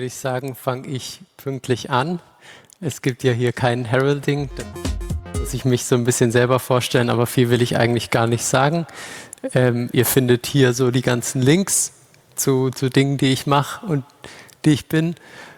würde ich sagen, fange ich pünktlich an. Es gibt ja hier kein Heralding, da muss ich mich so ein bisschen selber vorstellen, aber viel will ich eigentlich gar nicht sagen. Ihr findet hier so die ganzen Links zu Dingen, die ich mache und die ich bin.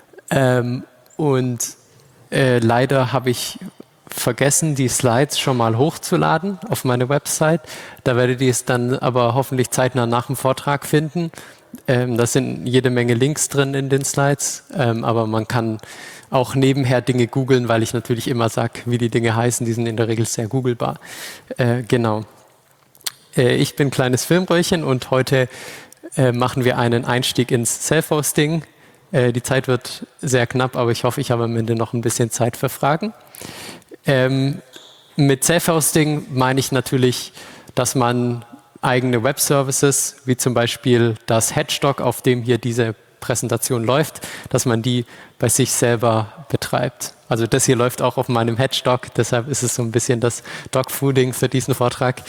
Leider habe ich vergessen, die Slides schon mal hochzuladen auf meine Website. Da werdet ihr es dann aber hoffentlich zeitnah nach dem Vortrag finden. Da sind jede Menge Links drin in den Slides, aber man kann auch nebenher Dinge googeln, weil ich natürlich immer sage, wie die Dinge heißen. Die sind in der Regel sehr googelbar. Genau. Ich bin kleines Filmröhrchen und heute machen wir einen Einstieg ins Self-Hosting. Die Zeit wird sehr knapp, aber ich hoffe, ich habe am Ende noch ein bisschen Zeit für Fragen. Mit Self-Hosting meine ich natürlich, dass man eigene Web-Services, wie zum Beispiel das Hedgestock, auf dem hier diese Präsentation läuft, dass man die bei sich selber betreibt. Also das hier läuft auch auf meinem Hedgestock, deshalb ist es so ein bisschen das Dogfooding für diesen Vortrag.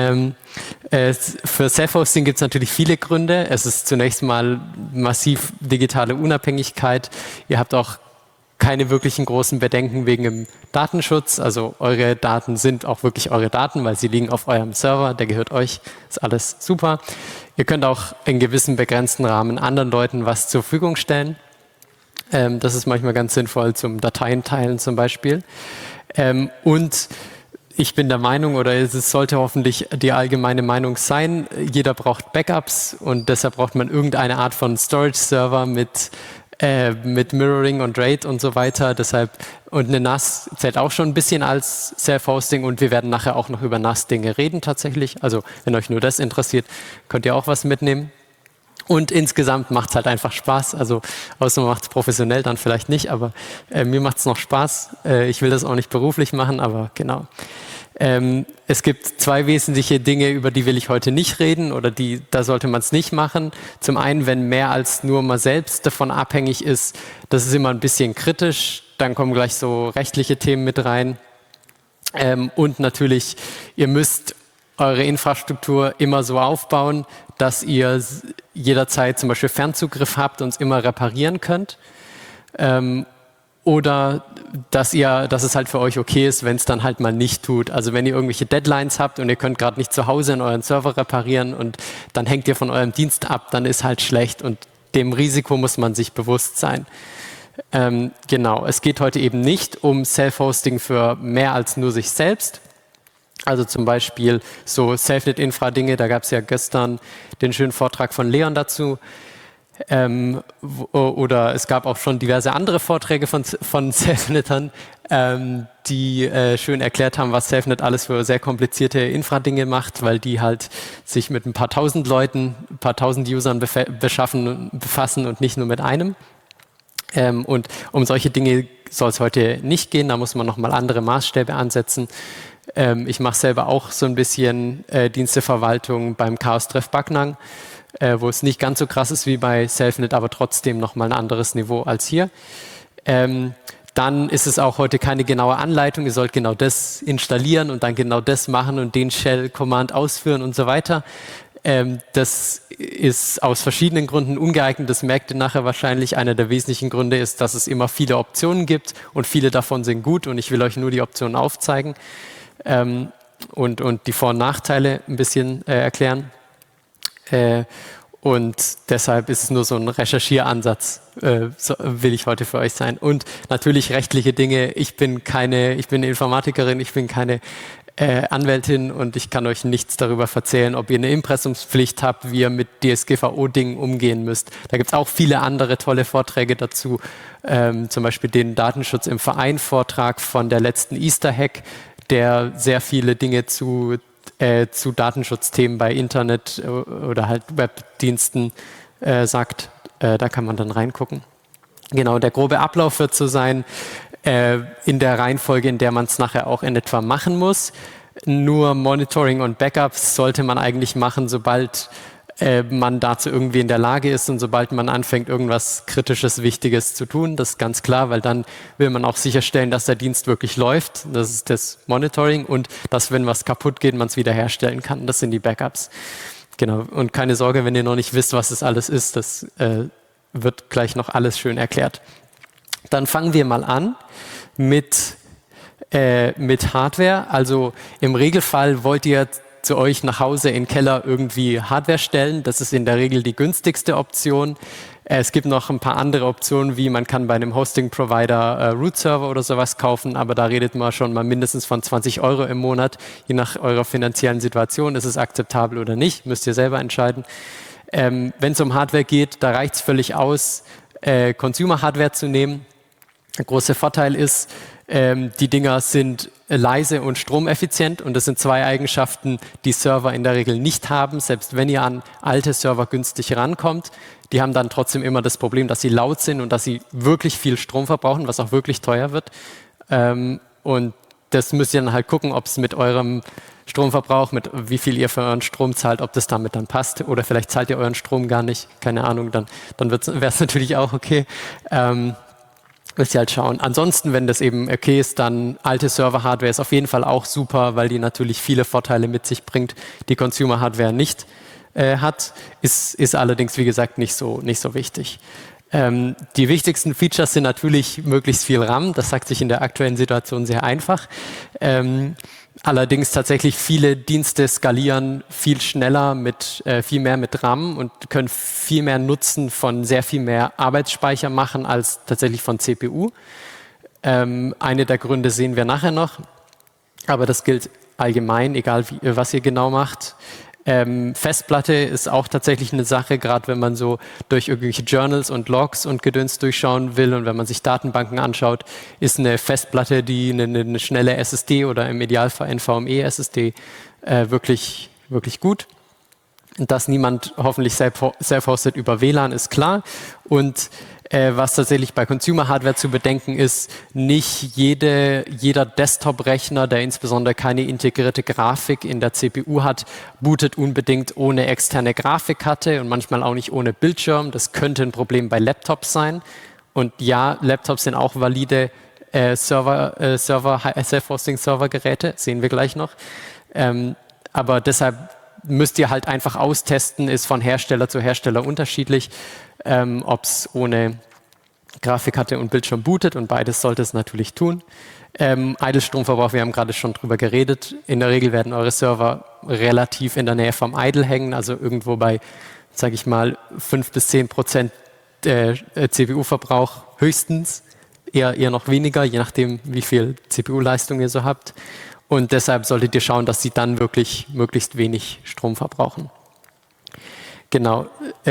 Für Self-Hosting gibt es natürlich viele Gründe. Es ist zunächst mal massiv digitale Unabhängigkeit. Ihr habt auch keine wirklichen großen Bedenken wegen dem Datenschutz. Also eure Daten sind auch wirklich eure Daten, weil sie liegen auf eurem Server, der gehört euch, ist alles super. Ihr könnt auch in gewissem begrenzten Rahmen anderen Leuten was zur Verfügung stellen. Das ist manchmal ganz sinnvoll zum Dateien teilen zum Beispiel. Und ich bin der Meinung, oder es sollte hoffentlich die allgemeine Meinung sein, jeder braucht Backups und deshalb braucht man irgendeine Art von Storage-Server mit Mirroring und RAID und so weiter. Deshalb, und eine NAS zählt auch schon ein bisschen als Self-Hosting und wir werden nachher auch noch über NAS-Dinge reden tatsächlich. Also wenn euch nur das interessiert, könnt ihr auch was mitnehmen. Und insgesamt macht es halt einfach Spaß. Also außer man macht es professionell, dann vielleicht nicht, aber mir macht es noch Spaß. Ich will das auch nicht beruflich machen, aber genau. Es gibt zwei wesentliche Dinge, über die will ich heute nicht reden oder da sollte man es nicht machen. Zum einen, wenn mehr als nur man selbst davon abhängig ist, das ist immer ein bisschen kritisch. Dann kommen gleich so rechtliche Themen mit rein. Und natürlich, ihr müsst eure Infrastruktur immer so aufbauen, dass ihr jederzeit zum Beispiel Fernzugriff habt und es immer reparieren könnt. Oder dass es halt für euch okay ist, wenn es dann halt mal nicht tut. Also wenn ihr irgendwelche Deadlines habt und ihr könnt gerade nicht zu Hause in euren Server reparieren und dann hängt ihr von eurem Dienst ab, dann ist halt schlecht und dem Risiko muss man sich bewusst sein. Genau, es geht heute eben nicht um Self-Hosting für mehr als nur sich selbst. Also zum Beispiel so Selfnet-Infra-Dinge, da gab es ja gestern den schönen Vortrag von Leon dazu. Oder es gab auch schon diverse andere Vorträge von Selfnetern, die schön erklärt haben, was Selfnet alles für sehr komplizierte Infra-Dinge macht, weil die halt sich mit ein paar tausend Leuten, ein paar tausend Usern befassen und nicht nur mit einem. Und um solche Dinge soll es heute nicht gehen, da muss man nochmal andere Maßstäbe ansetzen. Ich mache selber auch so ein bisschen Diensteverwaltung beim Chaos-Treff Backnang, wo es nicht ganz so krass ist wie bei Selfnet, aber trotzdem nochmal ein anderes Niveau als hier. Dann ist es auch heute keine genaue Anleitung. Ihr sollt genau das installieren und dann genau das machen und den Shell-Command ausführen und so weiter. Das ist aus verschiedenen Gründen ungeeignet. Das merkt ihr nachher wahrscheinlich. Einer der wesentlichen Gründe ist, dass es immer viele Optionen gibt und viele davon sind gut und ich will euch nur die Optionen aufzeigen und die Vor- und Nachteile ein bisschen erklären. Und deshalb ist es nur so ein Recherchieransatz, will ich heute für euch sein. Und natürlich rechtliche Dinge. Ich bin Informatikerin, ich bin keine Anwältin und ich kann euch nichts darüber erzählen, ob ihr eine Impressumspflicht habt, wie ihr mit DSGVO-Dingen umgehen müsst. Da gibt es auch viele andere tolle Vorträge dazu, zum Beispiel den Datenschutz im Verein-Vortrag von der letzten Easter-Hack, der sehr viele Dinge zu Datenschutzthemen bei Internet oder halt Webdiensten sagt. Da kann man dann reingucken. Genau, der grobe Ablauf wird so sein, in der Reihenfolge, in der man es nachher auch in etwa machen muss. Nur Monitoring und Backups sollte man eigentlich machen, sobald man dazu irgendwie in der Lage ist und sobald man anfängt, irgendwas Kritisches, Wichtiges zu tun. Das ist ganz klar, weil dann will man auch sicherstellen, dass der Dienst wirklich läuft. Das ist das Monitoring und dass, wenn was kaputt geht, man es wiederherstellen kann. Das sind die Backups. Genau. Und keine Sorge, wenn ihr noch nicht wisst, was das alles ist. Das wird gleich noch alles schön erklärt. Dann fangen wir mal an mit Hardware. Also im Regelfall wollt ihr zu euch nach Hause in den Keller irgendwie Hardware stellen. Das ist in der Regel die günstigste Option. Es gibt noch ein paar andere Optionen, wie man kann bei einem Hosting-Provider Root-Server oder sowas kaufen, aber da redet man schon mal mindestens von 20 € im Monat. Je nach eurer finanziellen Situation ist es akzeptabel oder nicht, müsst ihr selber entscheiden. Wenn es um Hardware geht, da reicht es völlig aus, Consumer-Hardware zu nehmen. Der große Vorteil ist, die Dinger sind leise und stromeffizient und das sind zwei Eigenschaften, die Server in der Regel nicht haben. Selbst wenn ihr an alte Server günstig rankommt, die haben dann trotzdem immer das Problem, dass sie laut sind und dass sie wirklich viel Strom verbrauchen, was auch wirklich teuer wird. Und das müsst ihr dann halt gucken, ob es mit eurem Stromverbrauch, mit wie viel ihr für euren Strom zahlt, ob das damit dann passt. Oder vielleicht zahlt ihr euren Strom gar nicht, keine Ahnung, dann wäre es natürlich auch okay. Müsst ihr halt schauen. Ansonsten, wenn das eben okay ist, dann alte Server-Hardware ist auf jeden Fall auch super, weil die natürlich viele Vorteile mit sich bringt, die Consumer-Hardware nicht hat. Ist allerdings, wie gesagt, nicht so wichtig. Die wichtigsten Features sind natürlich möglichst viel RAM. Das sagt sich in der aktuellen Situation sehr einfach. Allerdings tatsächlich viele Dienste skalieren viel schneller viel mehr mit RAM und können viel mehr Nutzen von sehr viel mehr Arbeitsspeicher machen als tatsächlich von CPU. Eine der Gründe sehen wir nachher noch, aber das gilt allgemein, egal was ihr genau macht. Festplatte ist auch tatsächlich eine Sache, gerade wenn man so durch irgendwelche Journals und Logs und Gedöns durchschauen will und wenn man sich Datenbanken anschaut, ist eine Festplatte, die eine schnelle SSD oder im Idealfall NVMe-SSD wirklich, wirklich gut. Und dass niemand hoffentlich self-hosted über WLAN ist klar. Und was tatsächlich bei Consumer-Hardware zu bedenken ist, nicht jeder Desktop-Rechner, der insbesondere keine integrierte Grafik in der CPU hat, bootet unbedingt ohne externe Grafikkarte und manchmal auch nicht ohne Bildschirm. Das könnte ein Problem bei Laptops sein. Und ja, Laptops sind auch valide Self-Hosting-Server-Geräte, sehen wir gleich noch. Aber deshalb müsst ihr halt einfach austesten, ist von Hersteller zu Hersteller unterschiedlich, ob es ohne Grafikkarte und Bildschirm bootet und beides sollte es natürlich tun. Idle-Stromverbrauch, wir haben gerade schon drüber geredet. In der Regel werden eure Server relativ in der Nähe vom Idle hängen, also irgendwo bei, sage ich mal, 5-10% CPU-Verbrauch höchstens, eher noch weniger, je nachdem, wie viel CPU-Leistung ihr so habt. Und deshalb solltet ihr schauen, dass sie dann wirklich möglichst wenig Strom verbrauchen. Genau.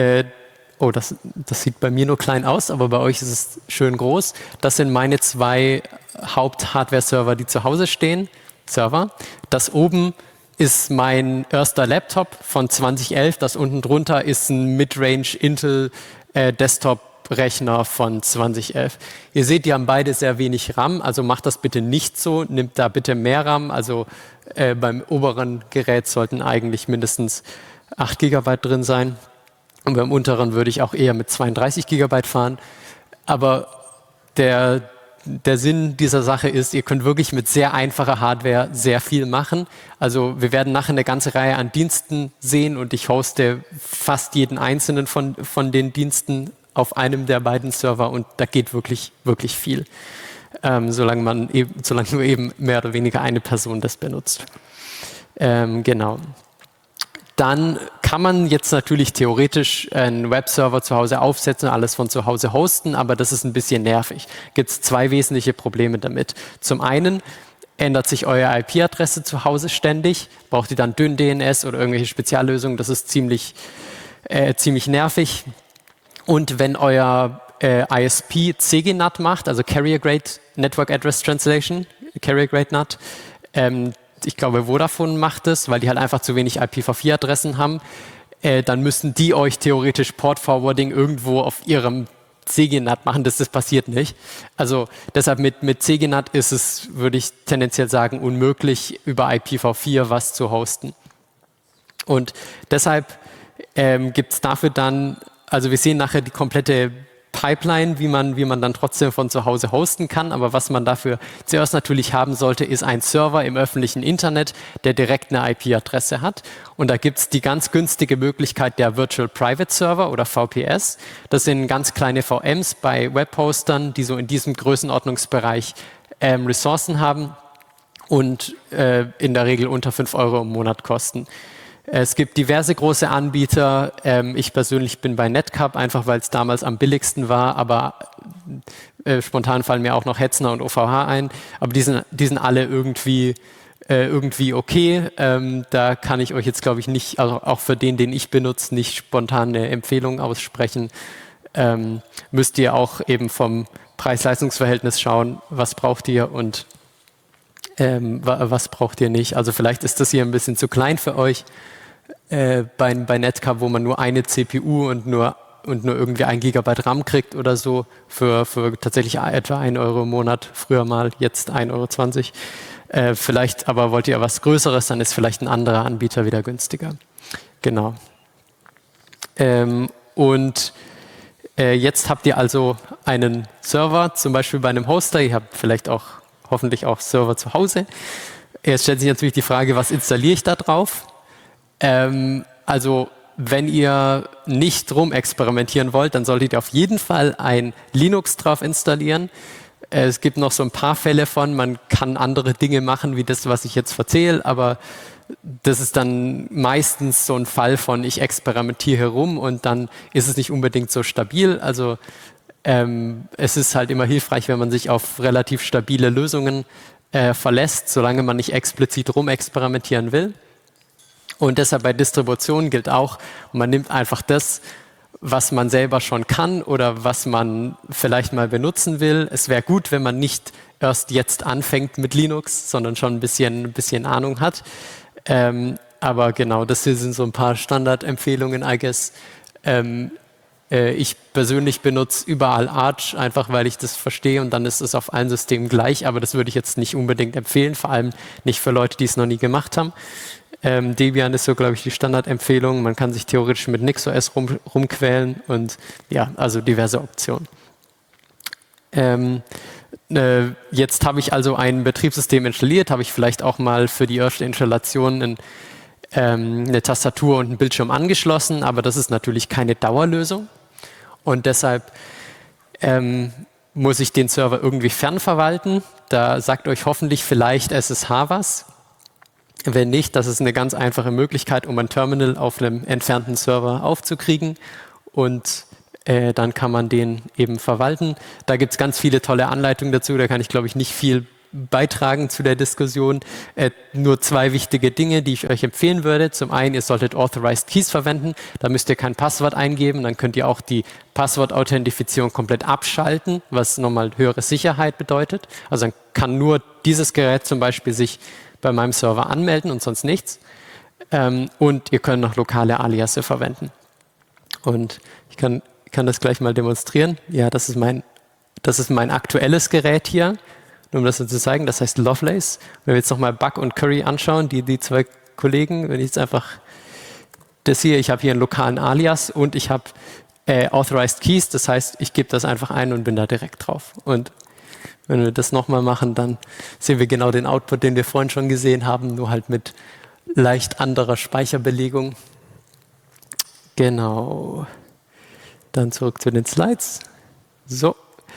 Das sieht bei mir nur klein aus, aber bei euch ist es schön groß. Das sind meine zwei Haupt-Hardware-Server, die zu Hause stehen. Server. Das oben ist mein erster Laptop von 2011. Das unten drunter ist ein Mid-Range Intel Desktop-Rechner von 2011. Ihr seht, die haben beide sehr wenig RAM, also macht das bitte nicht so. Nimmt da bitte mehr RAM. Also beim oberen Gerät sollten eigentlich mindestens 8 GB drin sein. Und beim unteren würde ich auch eher mit 32 GB fahren. Aber der Sinn dieser Sache ist, ihr könnt wirklich mit sehr einfacher Hardware sehr viel machen. Also wir werden nachher eine ganze Reihe an Diensten sehen und ich hoste fast jeden einzelnen von den Diensten auf einem der beiden Server und da geht wirklich, wirklich viel. Solange nur eben mehr oder weniger eine Person das benutzt. Genau. Dann kann man jetzt natürlich theoretisch einen Webserver zu Hause aufsetzen, alles von zu Hause hosten, aber das ist ein bisschen nervig. Gibt es zwei wesentliche Probleme damit. Zum einen ändert sich eure IP-Adresse zu Hause ständig, braucht ihr dann dünn DNS oder irgendwelche Speziallösungen, das ist ziemlich nervig. Und wenn euer ISP CGNAT macht, also Carrier Grade Network Address Translation, Carrier Grade NAT, ich glaube, Vodafone macht es, weil die halt einfach zu wenig IPv4-Adressen haben. Dann müssen die euch theoretisch Port-Forwarding irgendwo auf ihrem CGNAT machen. Das passiert nicht. Also deshalb mit CGNAT ist es, würde ich tendenziell sagen, unmöglich, über IPv4 was zu hosten. Und deshalb gibt es dafür dann, also wir sehen nachher die komplette Pipeline, wie man dann trotzdem von zu Hause hosten kann. Aber was man dafür zuerst natürlich haben sollte, ist ein Server im öffentlichen Internet, der direkt eine IP-Adresse hat. Und da gibt es die ganz günstige Möglichkeit der Virtual Private Server oder VPS. Das sind ganz kleine VMs bei Webhostern, die so in diesem Größenordnungsbereich Ressourcen haben und in der Regel unter 5 € im Monat kosten. Es gibt diverse große Anbieter. Ich persönlich bin bei Netcup, einfach weil es damals am billigsten war, aber spontan fallen mir auch noch Hetzner und OVH ein. Aber die sind alle irgendwie okay. Da kann ich euch jetzt, glaube ich, nicht, also auch für den ich benutze, nicht spontan eine Empfehlung aussprechen. Müsst ihr auch eben vom Preis-Leistungs-Verhältnis schauen, was braucht ihr und was braucht ihr nicht. Also vielleicht ist das hier ein bisschen zu klein für euch. Bei Netcup, wo man nur eine CPU und nur irgendwie 1 GB RAM kriegt oder so, für tatsächlich etwa 1 € im Monat, früher mal, jetzt 1,20 €. Vielleicht aber wollt ihr was Größeres, dann ist vielleicht ein anderer Anbieter wieder günstiger. Genau. Jetzt habt ihr also einen Server, zum Beispiel bei einem Hoster, ihr habt vielleicht auch hoffentlich auch Server zu Hause. Jetzt stellt sich natürlich die Frage, was installiere ich da drauf? Also wenn ihr nicht rumexperimentieren wollt, dann solltet ihr auf jeden Fall ein Linux drauf installieren. Es gibt noch so ein paar Fälle von, man kann andere Dinge machen, wie das, was ich jetzt erzähle, aber das ist dann meistens so ein Fall von, ich experimentiere herum und dann ist es nicht unbedingt so stabil. Also es ist halt immer hilfreich, wenn man sich auf relativ stabile Lösungen verlässt, solange man nicht explizit rumexperimentieren will. Und deshalb bei Distributionen gilt auch, man nimmt einfach das, was man selber schon kann oder was man vielleicht mal benutzen will. Es wäre gut, wenn man nicht erst jetzt anfängt mit Linux, sondern schon ein bisschen Ahnung hat. Aber genau, das hier sind so ein paar Standardempfehlungen, I guess. Ich persönlich benutze überall Arch, einfach weil ich das verstehe und dann ist es auf allen Systemen gleich, aber das würde ich jetzt nicht unbedingt empfehlen, vor allem nicht für Leute, die es noch nie gemacht haben. Debian ist so, glaube ich, die Standardempfehlung. Man kann sich theoretisch mit NixOS rumquälen und ja, also diverse Optionen. Jetzt habe ich also ein Betriebssystem installiert, habe ich vielleicht auch mal für die erste Installation eine Tastatur und einen Bildschirm angeschlossen, aber das ist natürlich keine Dauerlösung und deshalb muss ich den Server irgendwie fernverwalten. Da sagt euch hoffentlich vielleicht SSH was. Wenn nicht, das ist eine ganz einfache Möglichkeit, um ein Terminal auf einem entfernten Server aufzukriegen und dann kann man den eben verwalten. Da gibt es ganz viele tolle Anleitungen dazu, da kann ich, glaube ich, nicht viel beitragen zu der Diskussion. Nur 2 wichtige Dinge, die ich euch empfehlen würde. Zum einen, ihr solltet Authorized Keys verwenden, da müsst ihr kein Passwort eingeben, dann könnt ihr auch die Passwortauthentifizierung komplett abschalten, was nochmal höhere Sicherheit bedeutet. Also dann kann nur dieses Gerät zum Beispiel sich bei meinem Server anmelden und sonst nichts. Und ihr könnt noch lokale Aliasse verwenden. Und ich kann das gleich mal demonstrieren. Ja, das ist mein aktuelles Gerät hier, nur um das zu zeigen. Das heißt Lovelace. Wenn wir jetzt nochmal Buck und Curry anschauen, die 2 Kollegen, wenn ich jetzt einfach das hier, ich habe hier einen lokalen Alias und ich habe Authorized Keys, das heißt, ich gebe das einfach ein und bin da direkt drauf. Und wenn wir das nochmal machen, dann sehen wir genau den Output, den wir vorhin schon gesehen haben, nur halt mit leicht anderer Speicherbelegung. Genau. Dann zurück zu den Slides. So.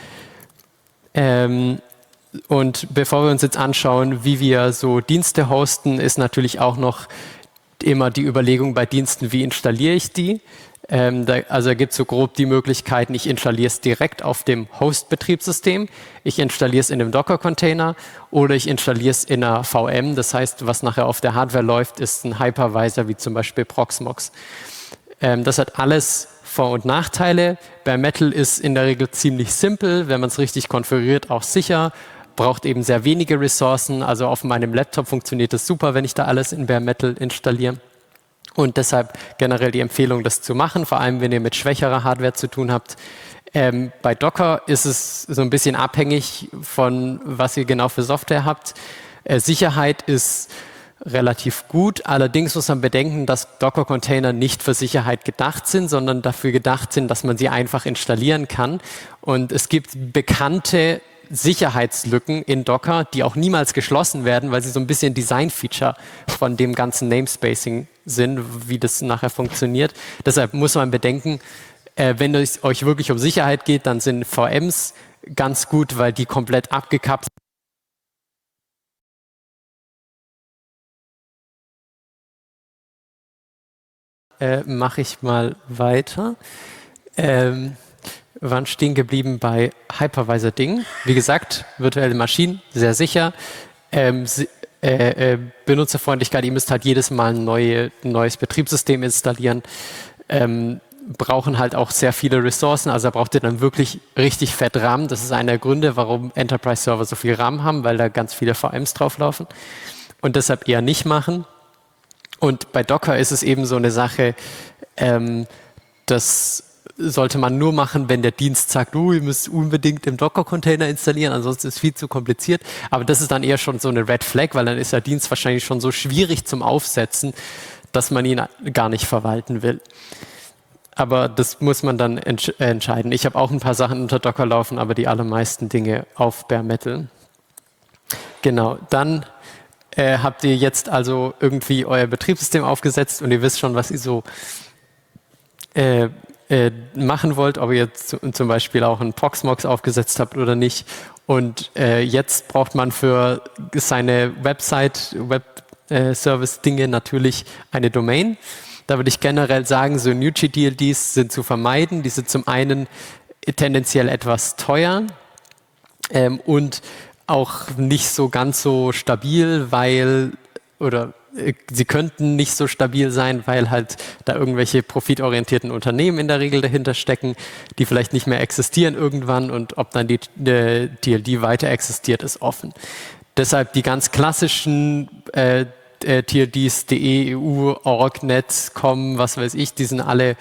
Und bevor wir uns jetzt anschauen, wie wir so Dienste hosten, ist natürlich auch noch immer die Überlegung bei Diensten, wie installiere ich die. Also gibt es so grob die Möglichkeiten, ich installiere es direkt auf dem Host-Betriebssystem, ich installiere es in einem Docker-Container oder ich installiere es in einer VM. Das heißt, was nachher auf der Hardware läuft, ist ein Hypervisor wie zum Beispiel Proxmox. Das hat alles Vor- und Nachteile. Bare Metal ist in der Regel ziemlich simpel, wenn man es richtig konfiguriert, auch sicher. Braucht eben sehr wenige Ressourcen. Also auf meinem Laptop funktioniert es super, wenn ich da alles in Bare Metal installiere. Und deshalb generell die Empfehlung, das zu machen, vor allem wenn ihr mit schwächerer Hardware zu tun habt. Bei Docker ist es so ein bisschen abhängig von, was ihr genau für Software habt. Sicherheit ist relativ gut. Allerdings muss man bedenken, dass Docker-Container nicht für Sicherheit gedacht sind, sondern dafür gedacht sind, dass man sie einfach installieren kann. Und es gibt bekannte Sicherheitslücken in Docker, die auch niemals geschlossen werden, weil sie so ein bisschen Design-Feature von dem ganzen Namespacing sind, wie das nachher funktioniert. Deshalb muss man bedenken, wenn es euch wirklich um Sicherheit geht, dann sind VMs ganz gut, weil die komplett abgekapselt mache ich mal weiter. Waren stehen geblieben bei Hypervisor-Dingen. Wie gesagt, virtuelle Maschinen, sehr sicher. Benutzerfreundlichkeit, ihr müsst halt jedes Mal ein neues Betriebssystem installieren. Brauchen halt auch sehr viele Ressourcen, also da braucht ihr dann wirklich richtig fett RAM. Das ist einer der Gründe, warum Enterprise-Server so viel RAM haben, weil da ganz viele VMs drauflaufen. Und deshalb eher nicht machen. Und bei Docker ist es eben so eine Sache, das sollte man nur machen, wenn der Dienst sagt, ihr müsst unbedingt im Docker-Container installieren, ansonsten ist es viel zu kompliziert. Aber das ist dann eher schon so eine Red Flag, weil dann ist der Dienst wahrscheinlich schon so schwierig zum Aufsetzen, dass man ihn gar nicht verwalten will. Aber das muss man dann entscheiden. Ich habe auch ein paar Sachen unter Docker laufen, aber die allermeisten Dinge auf Bare Metal. Genau, dann habt ihr jetzt also irgendwie euer Betriebssystem aufgesetzt und ihr wisst schon, was ihr so machen wollt, ob ihr jetzt zum Beispiel auch einen Proxmox aufgesetzt habt oder nicht. Und jetzt braucht man für seine Website, Web-Service-Dinge natürlich eine Domain. Da würde ich generell sagen, so Nuji-DLDs sind zu vermeiden. Die sind zum einen tendenziell etwas teuer und auch nicht so ganz so stabil, sie könnten nicht so stabil sein, weil halt da irgendwelche profitorientierten Unternehmen in der Regel dahinter stecken, die vielleicht nicht mehr existieren irgendwann, und ob dann die DLD weiter existiert, ist offen. Deshalb die ganz klassischen TLDs, DE, EU, Org, Net, Com, was weiß ich, die sind alle,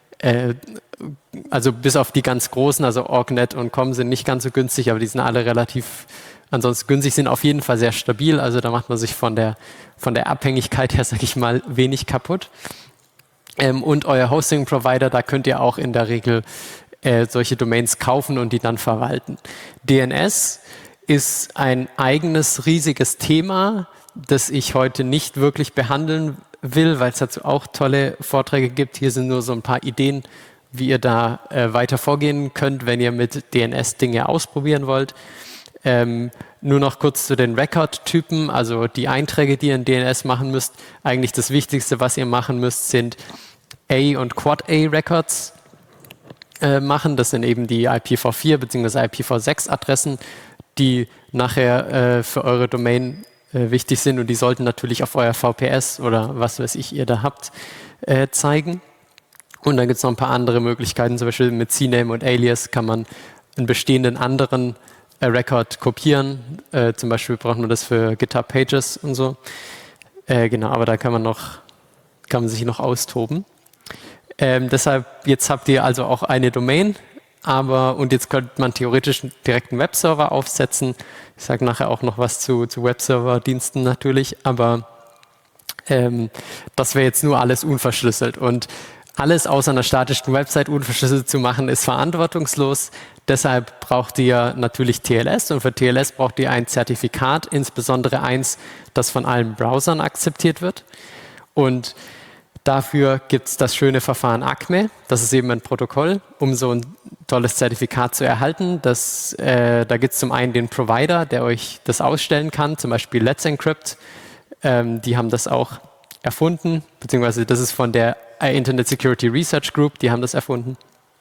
also bis auf die ganz großen, also Org, Net und Com sind nicht ganz so günstig, aber die sind alle relativ ansonsten günstig, sind auf jeden Fall sehr stabil, also da macht man sich von der Abhängigkeit her, sage ich mal, wenig kaputt. Und euer Hosting-Provider, da könnt ihr auch in der Regel solche Domains kaufen und die dann verwalten. DNS ist ein eigenes riesiges Thema, das ich heute nicht wirklich behandeln will, weil es dazu auch tolle Vorträge gibt. Hier sind nur so ein paar Ideen, wie ihr da weiter vorgehen könnt, wenn ihr mit DNS Dinge ausprobieren wollt. Nur noch kurz zu den Record-Typen, also die Einträge, die ihr in DNS machen müsst. Eigentlich das Wichtigste, was ihr machen müsst, sind A- und Quad-A-Records machen. Das sind eben die IPv4 bzw. IPv6-Adressen, die nachher für eure Domain wichtig sind, und die sollten natürlich auf euer VPS oder was weiß ich ihr da habt zeigen. Und dann gibt es noch ein paar andere Möglichkeiten, zum Beispiel mit CNAME und Alias kann man einen bestehenden anderen Record kopieren. Zum Beispiel braucht man das für GitHub Pages und so. Genau, aber da kann man sich noch austoben. Deshalb, jetzt habt ihr also auch eine Domain, und jetzt könnte man theoretisch direkt einen Webserver aufsetzen. Ich sage nachher auch noch was zu Webserver-Diensten natürlich, aber das wäre jetzt nur alles unverschlüsselt. Und alles außer einer statischen Website unverschlüsselt zu machen, ist verantwortungslos. Deshalb braucht ihr natürlich TLS, und für TLS braucht ihr ein Zertifikat, insbesondere eins, das von allen Browsern akzeptiert wird. Und dafür gibt es das schöne Verfahren ACME. Das ist eben ein Protokoll, um so ein tolles Zertifikat zu erhalten. Da gibt es zum einen den Provider, der euch das ausstellen kann, zum Beispiel Let's Encrypt. Die haben das auch erfunden, beziehungsweise das ist von der Internet Security Research Group, die haben das erfunden.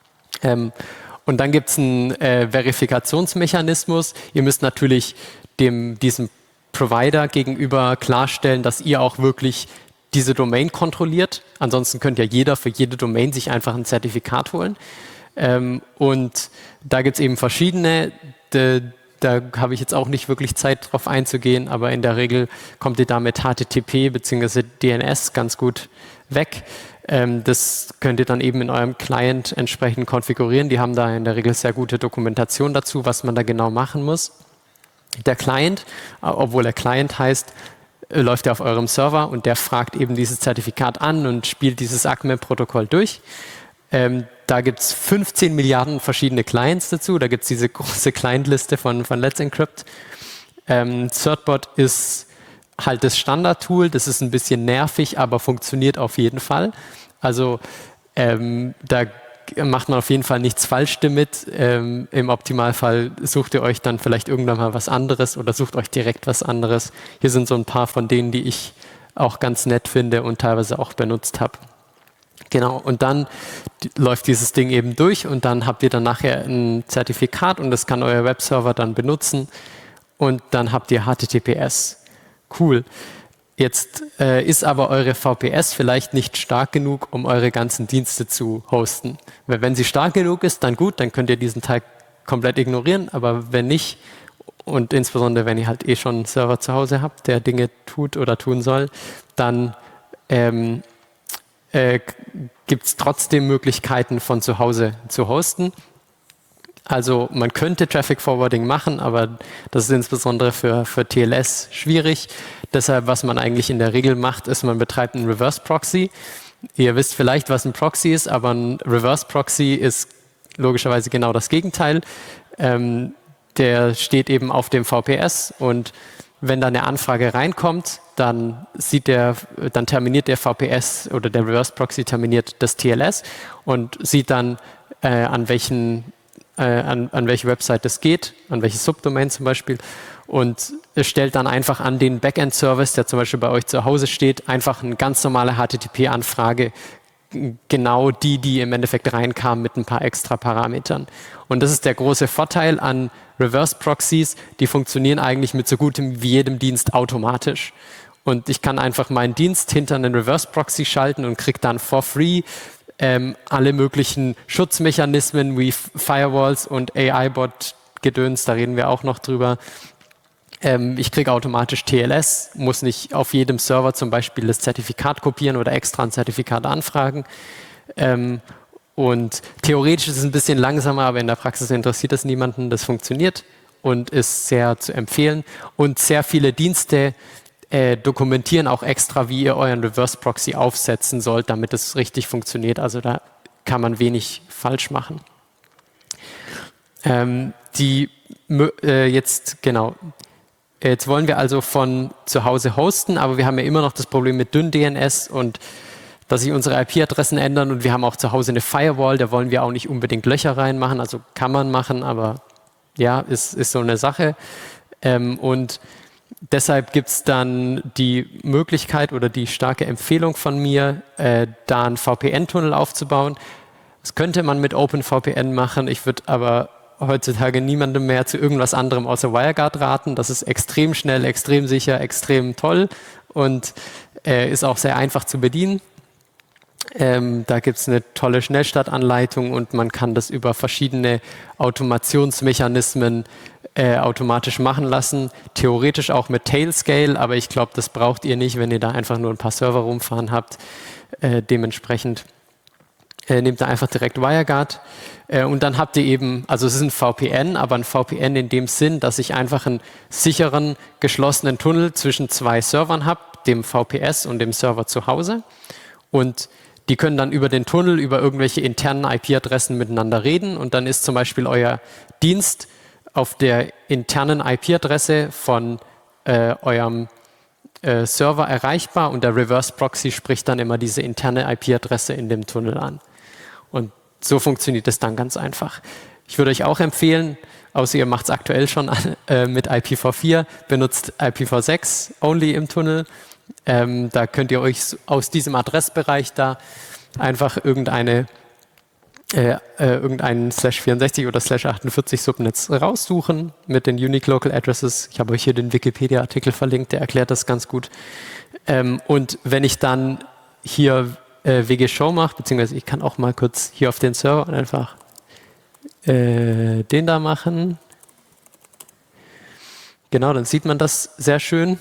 Und dann gibt es einen Verifikationsmechanismus. Ihr müsst natürlich diesem Provider gegenüber klarstellen, dass ihr auch wirklich diese Domain kontrolliert. Ansonsten könnt ja jeder für jede Domain sich einfach ein Zertifikat holen. Und da gibt es eben verschiedene. Da habe ich jetzt auch nicht wirklich Zeit drauf einzugehen, aber in der Regel kommt ihr da mit HTTP bzw. DNS ganz gut weg. Das könnt ihr dann eben in eurem Client entsprechend konfigurieren. Die haben da in der Regel sehr gute Dokumentation dazu, was man da genau machen muss. Der Client, obwohl er Client heißt, läuft der auf eurem Server und der fragt eben dieses Zertifikat an und spielt dieses ACME-Protokoll durch. Da gibt es 15 Milliarden verschiedene Clients dazu. Da gibt es diese große Client-Liste von Let's Encrypt. Certbot ist halt das Standard-Tool. Das ist ein bisschen nervig, aber funktioniert auf jeden Fall. Also da macht man auf jeden Fall nichts falsch damit. Im Optimalfall sucht ihr euch dann vielleicht irgendwann mal was anderes oder sucht euch direkt was anderes. Hier sind so ein paar von denen, die ich auch ganz nett finde und teilweise auch benutzt habe. Genau, und dann läuft dieses Ding eben durch und dann habt ihr dann nachher ein Zertifikat und das kann euer Webserver dann benutzen und dann habt ihr HTTPS. Cool. Jetzt ist aber eure VPS vielleicht nicht stark genug, um eure ganzen Dienste zu hosten. Weil wenn sie stark genug ist, dann gut, dann könnt ihr diesen Teil komplett ignorieren, aber wenn nicht, und insbesondere wenn ihr halt schon einen Server zu Hause habt, der Dinge tut oder tun soll, dann gibt es trotzdem Möglichkeiten von zu Hause zu hosten. Also man könnte Traffic Forwarding machen, aber das ist insbesondere für TLS schwierig. Deshalb, was man eigentlich in der Regel macht, ist, man betreibt einen Reverse Proxy. Ihr wisst vielleicht, was ein Proxy ist, aber ein Reverse Proxy ist logischerweise genau das Gegenteil. Der steht eben auf dem VPS und wenn da eine Anfrage reinkommt, dann terminiert der VPS oder der Reverse Proxy terminiert das TLS und sieht dann, an welche Website das geht, an welche Subdomain zum Beispiel. Und es stellt dann einfach an den Backend-Service, der zum Beispiel bei euch zu Hause steht, einfach eine ganz normale HTTP-Anfrage, genau die im Endeffekt reinkam mit ein paar extra Parametern. Und das ist der große Vorteil an Reverse Proxies, die funktionieren eigentlich mit so gutem wie jedem Dienst automatisch. Und ich kann einfach meinen Dienst hinter einen Reverse Proxy schalten und kriege dann for free alle möglichen Schutzmechanismen wie Firewalls und AI-Bot-Gedöns, da reden wir auch noch drüber. Ich kriege automatisch TLS, muss nicht auf jedem Server zum Beispiel das Zertifikat kopieren oder extra ein Zertifikat anfragen. Und theoretisch ist es ein bisschen langsamer, aber in der Praxis interessiert das niemanden. Das funktioniert und ist sehr zu empfehlen. Und sehr viele Dienste dokumentieren auch extra, wie ihr euren Reverse Proxy aufsetzen sollt, damit es richtig funktioniert. Also da kann man wenig falsch machen. Jetzt wollen wir also von zu Hause hosten, aber wir haben ja immer noch das Problem mit Dünn-DNS und dass sich unsere IP-Adressen ändern und wir haben auch zu Hause eine Firewall, da wollen wir auch nicht unbedingt Löcher reinmachen, also kann man machen, aber ja, ist so eine Sache. Und deshalb gibt es dann die Möglichkeit oder die starke Empfehlung von mir, da einen VPN-Tunnel aufzubauen. Das könnte man mit OpenVPN machen, ich würde aber heutzutage niemandem mehr zu irgendwas anderem außer WireGuard raten. Das ist extrem schnell, extrem sicher, extrem toll und ist auch sehr einfach zu bedienen. Da gibt es eine tolle Schnellstartanleitung und man kann das über verschiedene Automationsmechanismen automatisch machen lassen. Theoretisch auch mit Tailscale, aber ich glaube, das braucht ihr nicht, wenn ihr da einfach nur ein paar Server rumfahren habt. Dementsprechend nehmt da einfach direkt WireGuard und dann habt ihr eben, also es ist ein VPN, aber ein VPN in dem Sinn, dass ich einfach einen sicheren, geschlossenen Tunnel zwischen zwei Servern habe, dem VPS und dem Server zu Hause und die können dann über den Tunnel, über irgendwelche internen IP-Adressen miteinander reden und dann ist zum Beispiel euer Dienst auf der internen IP-Adresse von eurem Server erreichbar und der Reverse Proxy spricht dann immer diese interne IP-Adresse in dem Tunnel an. Und so funktioniert es dann ganz einfach. Ich würde euch auch empfehlen, außer ihr macht es aktuell schon mit IPv4, benutzt IPv6 only im Tunnel. Da könnt ihr euch aus diesem Adressbereich da einfach irgendeinen /64 oder /48 Subnetz raussuchen mit den Unique Local Addresses. Ich habe euch hier den Wikipedia-Artikel verlinkt, der erklärt das ganz gut. Und wenn ich dann hier WG-Show mache, beziehungsweise ich kann auch mal kurz hier auf den Server einfach den da machen. Genau, dann sieht man das sehr schön.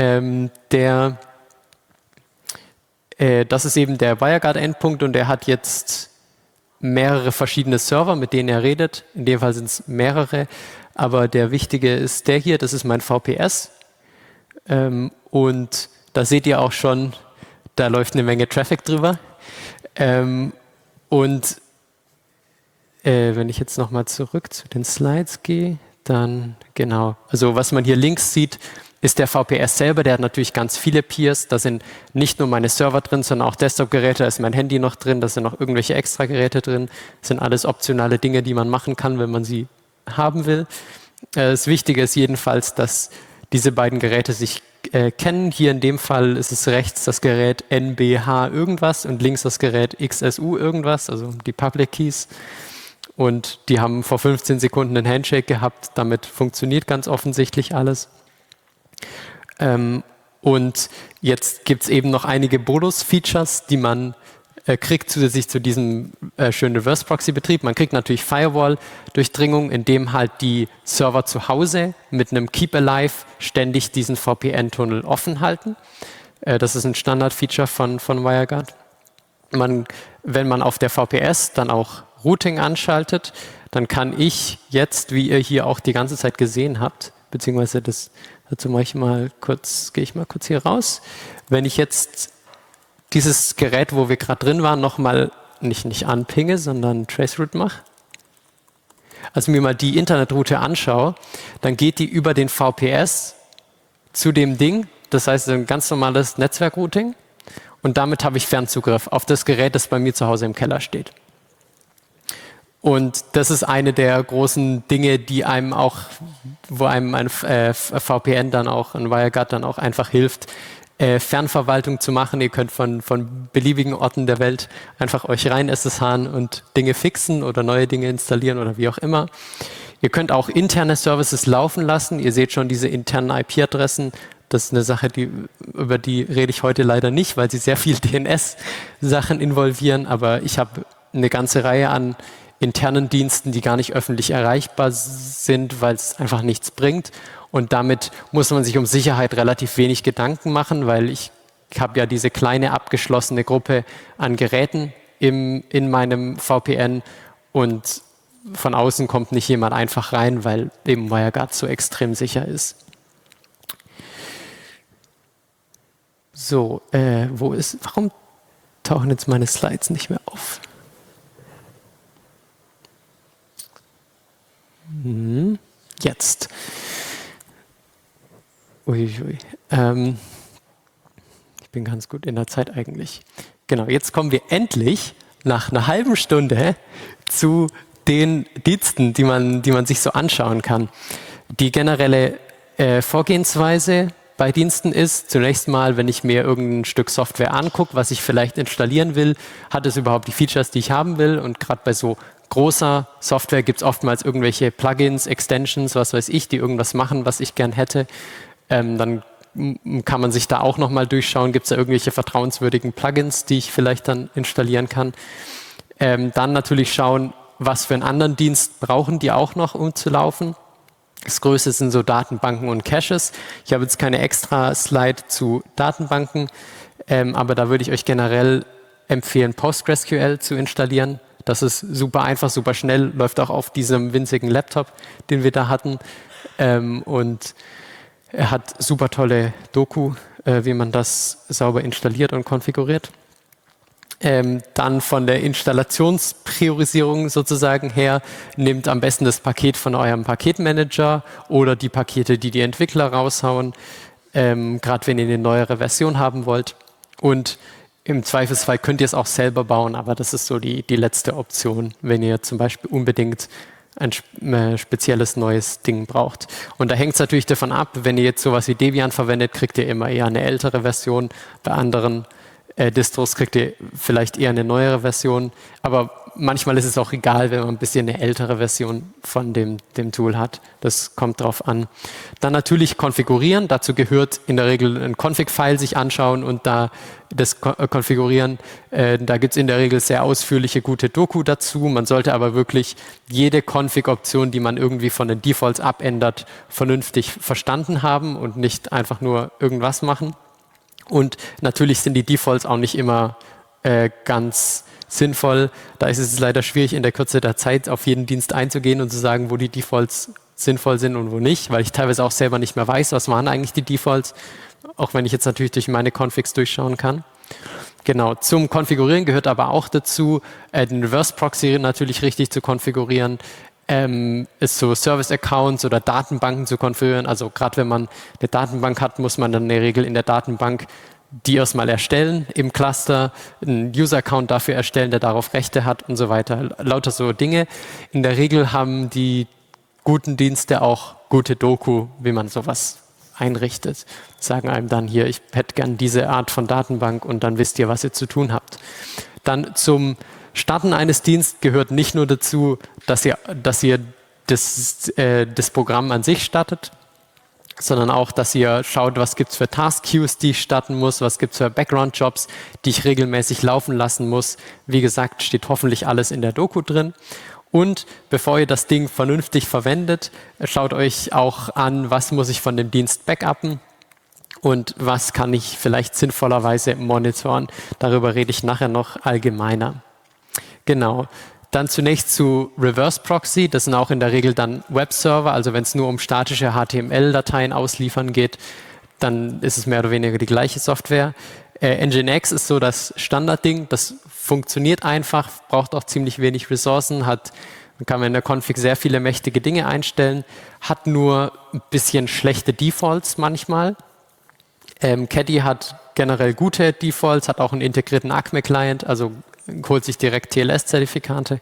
Das ist eben der WireGuard-Endpunkt und der hat jetzt mehrere verschiedene Server, mit denen er redet. In dem Fall sind es mehrere, aber der wichtige ist der hier, das ist mein VPS. Und da seht ihr auch schon, da läuft eine Menge Traffic drüber. Wenn ich jetzt nochmal zurück zu den Slides gehe, dann genau. Also was man hier links sieht, ist der VPS selber. Der hat natürlich ganz viele Peers. Da sind nicht nur meine Server drin, sondern auch Desktop-Geräte. Da ist mein Handy noch drin. Da sind noch irgendwelche Extra-Geräte drin. Das sind alles optionale Dinge, die man machen kann, wenn man sie haben will. Das Wichtige ist jedenfalls, dass diese beiden Geräte sich kennen. Hier in dem Fall ist es rechts das Gerät NBH irgendwas und links das Gerät XSU irgendwas, also die Public Keys. Und die haben vor 15 Sekunden einen Handshake gehabt. Damit funktioniert ganz offensichtlich alles. Und jetzt gibt es eben noch einige Bonus-Features, die man kriegt zusätzlich zu diesem schönen Reverse-Proxy-Betrieb. Man kriegt natürlich Firewall-Durchdringung, indem halt die Server zu Hause mit einem Keep Alive ständig diesen VPN-Tunnel offen halten. Das ist ein Standard-Feature von WireGuard. Wenn man auf der VPS dann auch Routing anschaltet, dann kann ich jetzt, wie ihr hier auch die ganze Zeit gesehen habt, beziehungsweise dazu gehe ich mal kurz hier raus. Wenn ich jetzt dieses Gerät, wo wir gerade drin waren, nochmal nicht anpinge, sondern Traceroute mache, also mir mal die Internetroute anschaue, dann geht die über den VPS zu dem Ding, das heißt ein ganz normales Netzwerkrouting, und damit habe ich Fernzugriff auf das Gerät, das bei mir zu Hause im Keller steht. Und das ist eine der großen Dinge, die einem auch, wo einem ein VPN dann auch, ein WireGuard dann auch einfach hilft, Fernverwaltung zu machen. Ihr könnt von beliebigen Orten der Welt einfach euch rein SSHen und Dinge fixen oder neue Dinge installieren oder wie auch immer. Ihr könnt auch interne Services laufen lassen. Ihr seht schon diese internen IP-Adressen. Das ist eine Sache, über die rede ich heute leider nicht, weil sie sehr viel DNS-Sachen involvieren. Aber ich habe eine ganze Reihe an internen Diensten, die gar nicht öffentlich erreichbar sind, weil es einfach nichts bringt. Und damit muss man sich um Sicherheit relativ wenig Gedanken machen, weil ich habe ja diese kleine abgeschlossene Gruppe an Geräten in meinem VPN und von außen kommt nicht jemand einfach rein, weil eben WireGuard so extrem sicher ist. So, warum tauchen jetzt meine Slides nicht mehr auf? Jetzt. Uiui. Ich bin ganz gut in der Zeit eigentlich. Genau, jetzt kommen wir endlich nach einer halben Stunde zu den Diensten, die man sich so anschauen kann. Die generelle Vorgehensweise bei Diensten ist, zunächst mal, wenn ich mir irgendein Stück Software angucke, was ich vielleicht installieren will, hat es überhaupt die Features, die ich haben will? Und gerade bei so großer Software gibt es oftmals irgendwelche Plugins, Extensions, was weiß ich, die irgendwas machen, was ich gern hätte. Dann kann man sich da auch nochmal durchschauen, gibt es da irgendwelche vertrauenswürdigen Plugins, die ich vielleicht dann installieren kann. Dann natürlich schauen, was für einen anderen Dienst brauchen die auch noch, um zu laufen. Das Größte sind so Datenbanken und Caches. Ich habe jetzt keine extra Slide zu Datenbanken, aber da würde ich euch generell empfehlen, PostgreSQL zu installieren. Das ist super einfach, super schnell, läuft auch auf diesem winzigen Laptop, den wir da hatten. Und er hat super tolle Doku, wie man das sauber installiert und konfiguriert. Dann von der Installationspriorisierung sozusagen her, nehmt am besten das Paket von eurem Paketmanager oder die Pakete, die die Entwickler raushauen, gerade wenn ihr eine neuere Version haben wollt. Und im Zweifelsfall könnt ihr es auch selber bauen, aber das ist so die letzte Option, wenn ihr zum Beispiel unbedingt ein spezielles neues Ding braucht. Und da hängt es natürlich davon ab, wenn ihr jetzt sowas wie Debian verwendet, kriegt ihr immer eher eine ältere Version. Bei anderen Distros kriegt ihr vielleicht eher eine neuere Version. Aber manchmal ist es auch egal, wenn man ein bisschen eine ältere Version von dem Tool hat. Das kommt drauf an. Dann natürlich konfigurieren. Dazu gehört in der Regel ein Config-File sich anschauen und da das konfigurieren. Da gibt es in der Regel sehr ausführliche, gute Doku dazu. Man sollte aber wirklich jede Config-Option, die man irgendwie von den Defaults abändert, vernünftig verstanden haben und nicht einfach nur irgendwas machen. Und natürlich sind die Defaults auch nicht immer ganz sinnvoll. Da ist es leider schwierig, in der Kürze der Zeit auf jeden Dienst einzugehen und zu sagen, wo die Defaults sinnvoll sind und wo nicht, weil ich teilweise auch selber nicht mehr weiß, was waren eigentlich die Defaults, auch wenn ich jetzt natürlich durch meine Configs durchschauen kann. Genau, zum Konfigurieren gehört aber auch dazu, den Reverse Proxy natürlich richtig zu konfigurieren, ist so Service-Accounts oder Datenbanken zu konfigurieren. Also gerade wenn man eine Datenbank hat, muss man dann in der Regel in der Datenbank die erstmal erstellen im Cluster, einen User-Account dafür erstellen, der darauf Rechte hat und so weiter. Lauter so Dinge. In der Regel haben die guten Dienste auch gute Doku, wie man sowas einrichtet. Sagen einem dann hier, ich hätte gern diese Art von Datenbank und dann wisst ihr, was ihr zu tun habt. Dann zum Starten eines Dienstes gehört nicht nur dazu, dass ihr das Programm an sich startet, sondern auch, dass ihr schaut, was gibt es für Task-Queues, die ich starten muss, was gibt es für Background-Jobs, die ich regelmäßig laufen lassen muss. Wie gesagt, steht hoffentlich alles in der Doku drin. Und bevor ihr das Ding vernünftig verwendet, schaut euch auch an, was muss ich von dem Dienst backuppen und was kann ich vielleicht sinnvollerweise monitoren. Darüber rede ich nachher noch allgemeiner. Genau. Dann zunächst zu Reverse Proxy. Das sind auch in der Regel dann Webserver. Also wenn es nur um statische HTML-Dateien ausliefern geht, dann ist es mehr oder weniger die gleiche Software. Nginx ist so das Standardding. Das funktioniert einfach, braucht auch ziemlich wenig Ressourcen, man kann in der Config sehr viele mächtige Dinge einstellen, hat nur ein bisschen schlechte Defaults manchmal. Caddy hat generell gute Defaults, hat auch einen integrierten Acme-Client, also holt sich direkt TLS-Zertifikate.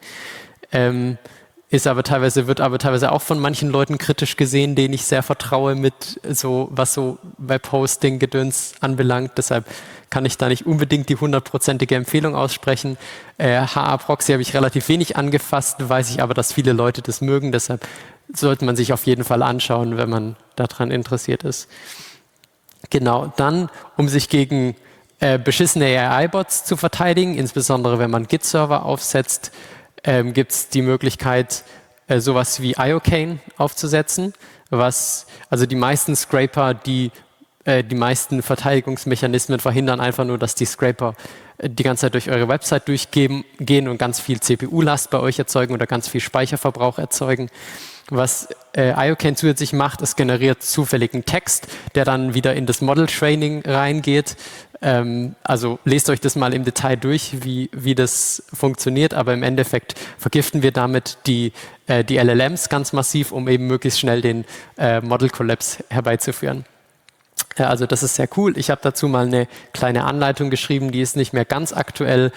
Wird aber teilweise auch von manchen Leuten kritisch gesehen, denen ich sehr vertraue mit was so Webhosting-Gedöns anbelangt. Deshalb kann ich da nicht unbedingt die 100%ige Empfehlung aussprechen. HA-Proxy habe ich relativ wenig angefasst, weiß ich aber, dass viele Leute das mögen. Deshalb sollte man sich auf jeden Fall anschauen, wenn man daran interessiert ist. Genau, dann, um sich gegen beschissene AI-Bots zu verteidigen, insbesondere wenn man Git-Server aufsetzt, gibt es die Möglichkeit, sowas wie Iocane aufzusetzen, also die meisten Scraper, die meisten Verteidigungsmechanismen verhindern einfach nur, dass die Scraper die ganze Zeit durch eure Website durchgehen und ganz viel CPU-Last bei euch erzeugen oder ganz viel Speicherverbrauch erzeugen. Was Iocane zusätzlich macht, es generiert zufälligen Text, der dann wieder in das Model-Training reingeht. Also lest euch das mal im Detail durch, wie das funktioniert, aber im Endeffekt vergiften wir damit die LLMs ganz massiv, um eben möglichst schnell den Model Collapse herbeizuführen. Also das ist sehr cool. Ich habe dazu mal eine kleine Anleitung geschrieben, die ist nicht mehr ganz aktuell,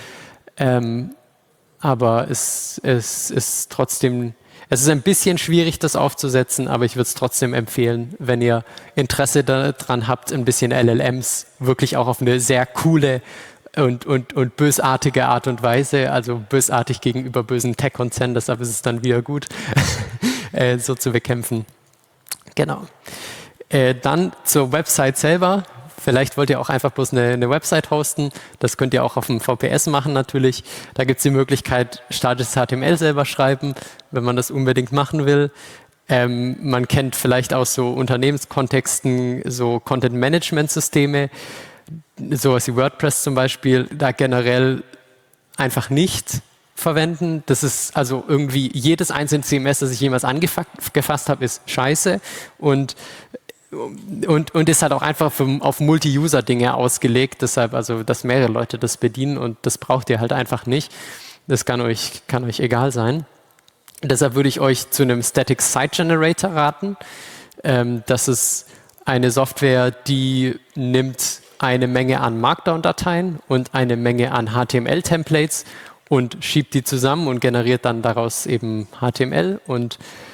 aber es ist trotzdem... Es ist ein bisschen schwierig, das aufzusetzen, aber ich würde es trotzdem empfehlen, wenn ihr Interesse daran habt, ein bisschen LLMs wirklich auch auf eine sehr coole und bösartige Art und Weise, also bösartig gegenüber bösen Tech-Konzernen, deshalb ist es dann wieder gut, so zu bekämpfen. Genau. Dann zur Website selber. Vielleicht wollt ihr auch einfach bloß eine Website hosten. Das könnt ihr auch auf dem VPS machen natürlich. Da gibt es die Möglichkeit, statisches HTML selber schreiben, wenn man das unbedingt machen will. Man kennt vielleicht aus so Unternehmenskontexten so Content-Management-Systeme, sowas wie WordPress zum Beispiel, da generell einfach nicht verwenden. Das ist also irgendwie jedes einzelne CMS, das ich jemals angefasst habe, ist scheiße und ist halt auch einfach auf Multi-User-Dinge ausgelegt, deshalb also, dass mehrere Leute das bedienen und das braucht ihr halt einfach nicht. Das kann euch egal sein. Deshalb würde ich euch zu einem Static Site Generator raten. Das ist eine Software, die nimmt eine Menge an Markdown-Dateien und eine Menge an HTML-Templates und schiebt die zusammen und generiert dann daraus eben HTML und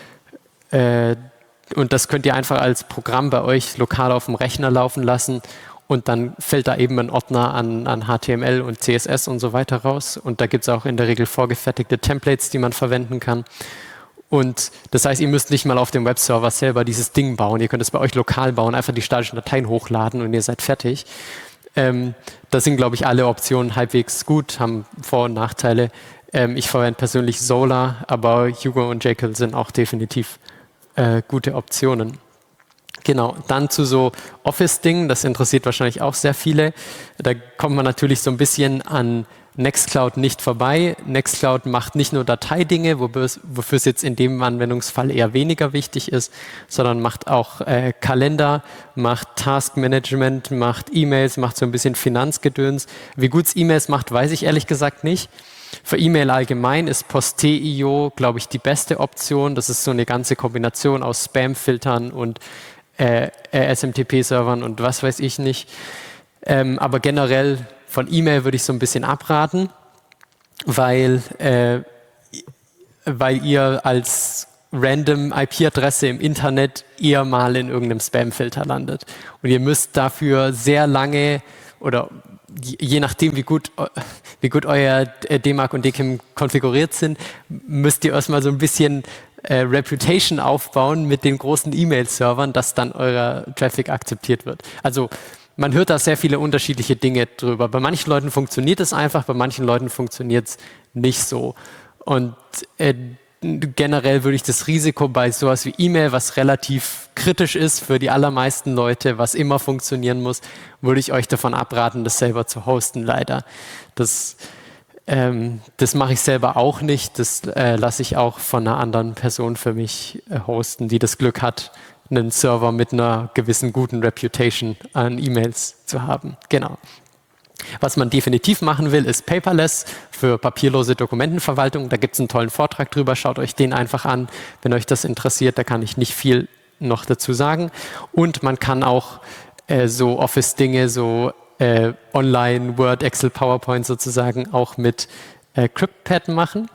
das könnt ihr einfach als Programm bei euch lokal auf dem Rechner laufen lassen und dann fällt da eben ein Ordner an HTML und CSS und so weiter raus. Und da gibt es auch in der Regel vorgefertigte Templates, die man verwenden kann. Und das heißt, ihr müsst nicht mal auf dem Webserver selber dieses Ding bauen. Ihr könnt es bei euch lokal bauen, einfach die statischen Dateien hochladen und ihr seid fertig. Das sind, glaube ich, alle Optionen halbwegs gut, haben Vor- und Nachteile. Ich verwende persönlich Zola, aber Hugo und Jekyll sind auch definitiv gute Optionen. Genau, dann zu so Office-Dingen, das interessiert wahrscheinlich auch sehr viele. Da kommt man natürlich so ein bisschen an Nextcloud nicht vorbei. Nextcloud macht nicht nur Dateidinge, wofür es jetzt in dem Anwendungsfall eher weniger wichtig ist, sondern macht auch Kalender, macht Taskmanagement, macht E-Mails, macht so ein bisschen Finanzgedöns. Wie gut es E-Mails macht, weiß ich ehrlich gesagt nicht. Für E-Mail allgemein ist Post.io, glaube ich, die beste Option. Das ist so eine ganze Kombination aus Spam-Filtern und SMTP-Servern und was weiß ich nicht. Aber generell von E-Mail würde ich so ein bisschen abraten, weil ihr als random IP-Adresse im Internet eher mal in irgendeinem Spam-Filter landet. Und ihr müsst dafür sehr lange oder je nachdem, wie gut euer DMARC und DKIM konfiguriert sind, müsst ihr erstmal so ein bisschen Reputation aufbauen mit den großen E-Mail-Servern, dass dann euer Traffic akzeptiert wird. Also man hört da sehr viele unterschiedliche Dinge drüber. Bei manchen Leuten funktioniert es einfach, bei manchen Leuten funktioniert es nicht so. Und generell würde ich das Risiko bei sowas wie E-Mail, was relativ kritisch ist für die allermeisten Leute, was immer funktionieren muss, würde ich euch davon abraten, das selber zu hosten, leider. Das mache ich selber auch nicht. Das lasse ich auch von einer anderen Person für mich hosten, die das Glück hat, einen Server mit einer gewissen guten Reputation an E-Mails zu haben. Genau. Was man definitiv machen will, ist Paperless für papierlose Dokumentenverwaltung. Da gibt es einen tollen Vortrag drüber. Schaut euch den einfach an, wenn euch das interessiert. Da kann ich nicht viel noch dazu sagen. Und man kann auch so Office-Dinge, so Online, Word, Excel, PowerPoint sozusagen auch mit CryptPad machen.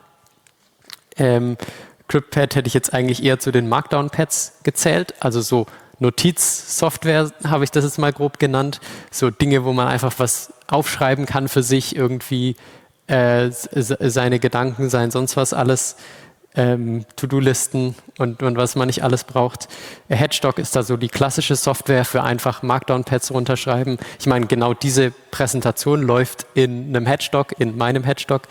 CryptPad hätte ich jetzt eigentlich eher zu den Markdown-Pads gezählt, also so Notizsoftware habe ich das jetzt mal grob genannt, so Dinge, wo man einfach was aufschreiben kann für sich, irgendwie seine Gedanken, sonst was alles, To-Do-Listen und was man nicht alles braucht. Hedgedoc ist da so die klassische Software für einfach Markdown-Pads runterschreiben. Ich meine, genau diese Präsentation läuft in einem Hedgedoc, in meinem Hedgedoc.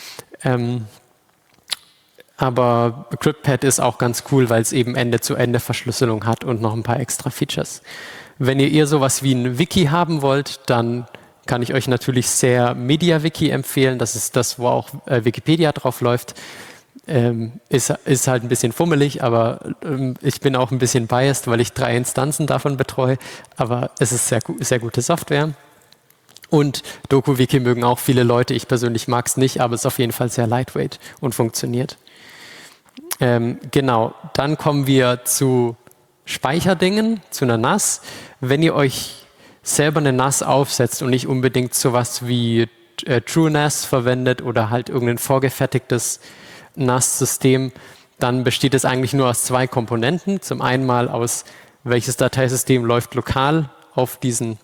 Aber CryptPad ist auch ganz cool, weil es eben Ende-zu-Ende-Verschlüsselung hat und noch ein paar extra Features. Wenn ihr eher sowas wie ein Wiki haben wollt, dann kann ich euch natürlich sehr MediaWiki empfehlen. Das ist das, wo auch Wikipedia drauf läuft. Ist halt ein bisschen fummelig, aber ich bin auch ein bisschen biased, weil ich 3 Instanzen davon betreue. Aber es ist sehr gute Software. Und DokuWiki mögen auch viele Leute. Ich persönlich mag es nicht, aber es ist auf jeden Fall sehr lightweight und funktioniert. Genau, dann kommen wir zu Speicherdingen, zu einer NAS. Wenn ihr euch selber eine NAS aufsetzt und nicht unbedingt sowas wie TrueNAS verwendet oder halt irgendein vorgefertigtes NAS-System, dann besteht es eigentlich nur aus 2 Komponenten. Zum einen mal aus, welches Dateisystem läuft lokal auf diesen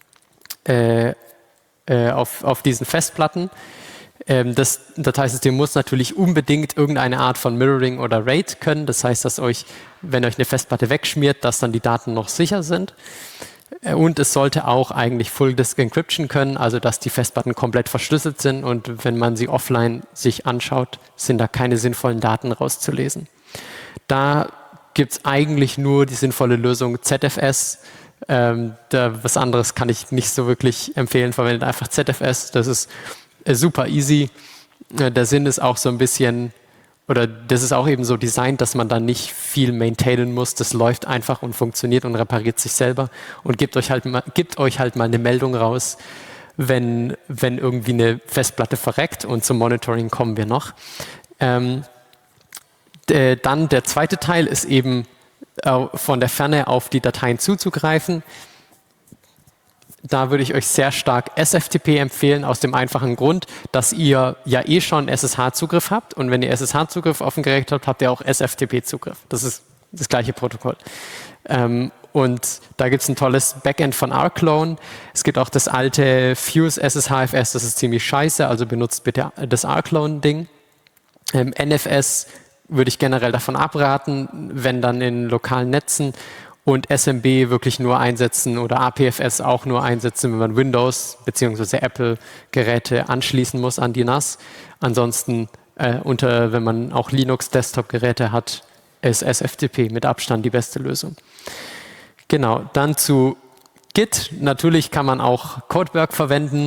Festplatten. Das Dateisystem muss natürlich unbedingt irgendeine Art von Mirroring oder RAID können. Das heißt, dass wenn euch eine Festplatte wegschmiert, dass dann die Daten noch sicher sind. Und es sollte auch eigentlich Full Disk Encryption können, also dass die Festplatten komplett verschlüsselt sind und wenn man sie offline sich anschaut, sind da keine sinnvollen Daten rauszulesen. Da gibt es eigentlich nur die sinnvolle Lösung ZFS. Was anderes kann ich nicht so wirklich empfehlen. Verwendet einfach ZFS. Das ist super easy. Der Sinn ist auch so ein bisschen, oder das ist auch eben so designt, dass man da nicht viel maintainen muss. Das läuft einfach und funktioniert und repariert sich selber und gibt euch halt mal eine Meldung raus, wenn irgendwie eine Festplatte verreckt, und zum Monitoring kommen wir noch. Dann der zweite Teil ist eben von der Ferne auf die Dateien zuzugreifen. Da würde ich euch sehr stark SFTP empfehlen, aus dem einfachen Grund, dass ihr ja schon SSH-Zugriff habt. Und wenn ihr SSH-Zugriff auf dem Gerät habt, habt ihr auch SFTP-Zugriff. Das ist das gleiche Protokoll. Und da gibt es ein tolles Backend von rclone. Es gibt auch das alte Fuse SSHFS, das ist ziemlich scheiße, also benutzt bitte das rclone-Ding. NFS würde ich generell davon abraten, wenn dann in lokalen Netzen. Und SMB wirklich nur einsetzen oder APFS auch nur einsetzen, wenn man Windows bzw. Apple-Geräte anschließen muss an die NAS. Ansonsten, wenn man auch Linux-Desktop-Geräte hat, ist SFTP mit Abstand die beste Lösung. Genau, dann zu Git. Natürlich kann man auch Codeberg verwenden,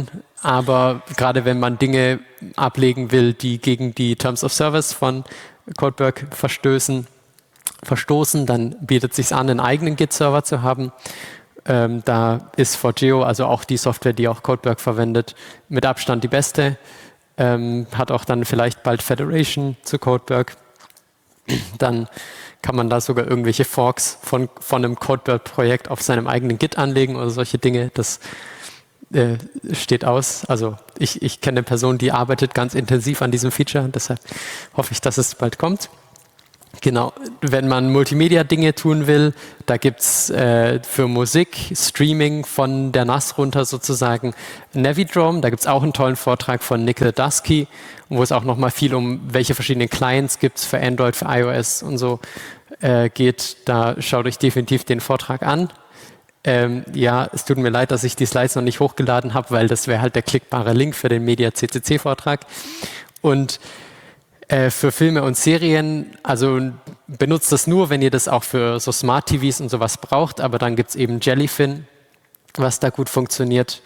Aber gerade wenn man Dinge ablegen will, die gegen die Terms of Service von Codeberg verstoßen, dann bietet es sich an, einen eigenen Git-Server zu haben. Da ist Forgeo, also auch die Software, die auch Codeberg verwendet, mit Abstand die beste. Hat auch dann vielleicht bald Federation zu Codeberg. Dann kann man da sogar irgendwelche Forks von einem Codeberg-Projekt auf seinem eigenen Git anlegen oder solche Dinge. Das steht aus. Also ich kenne eine Person, die arbeitet ganz intensiv an diesem Feature. Deshalb hoffe ich, dass es bald kommt. Genau, wenn man Multimedia-Dinge tun will, da gibt es für Musik, Streaming von der NAS runter sozusagen Navidrome. Da gibt es auch einen tollen Vortrag von Nickel Dusky, wo es auch nochmal viel um welche verschiedenen Clients gibt es für Android, für iOS und so geht. Da schaut euch definitiv den Vortrag an. Ja, es tut mir leid, dass ich die Slides noch nicht hochgeladen habe, weil das wäre halt der klickbare Link für den Media CCC-Vortrag. Und für Filme und Serien, also benutzt das nur, wenn ihr das auch für so Smart TVs und sowas braucht, aber dann gibt es eben Jellyfin, was da gut funktioniert.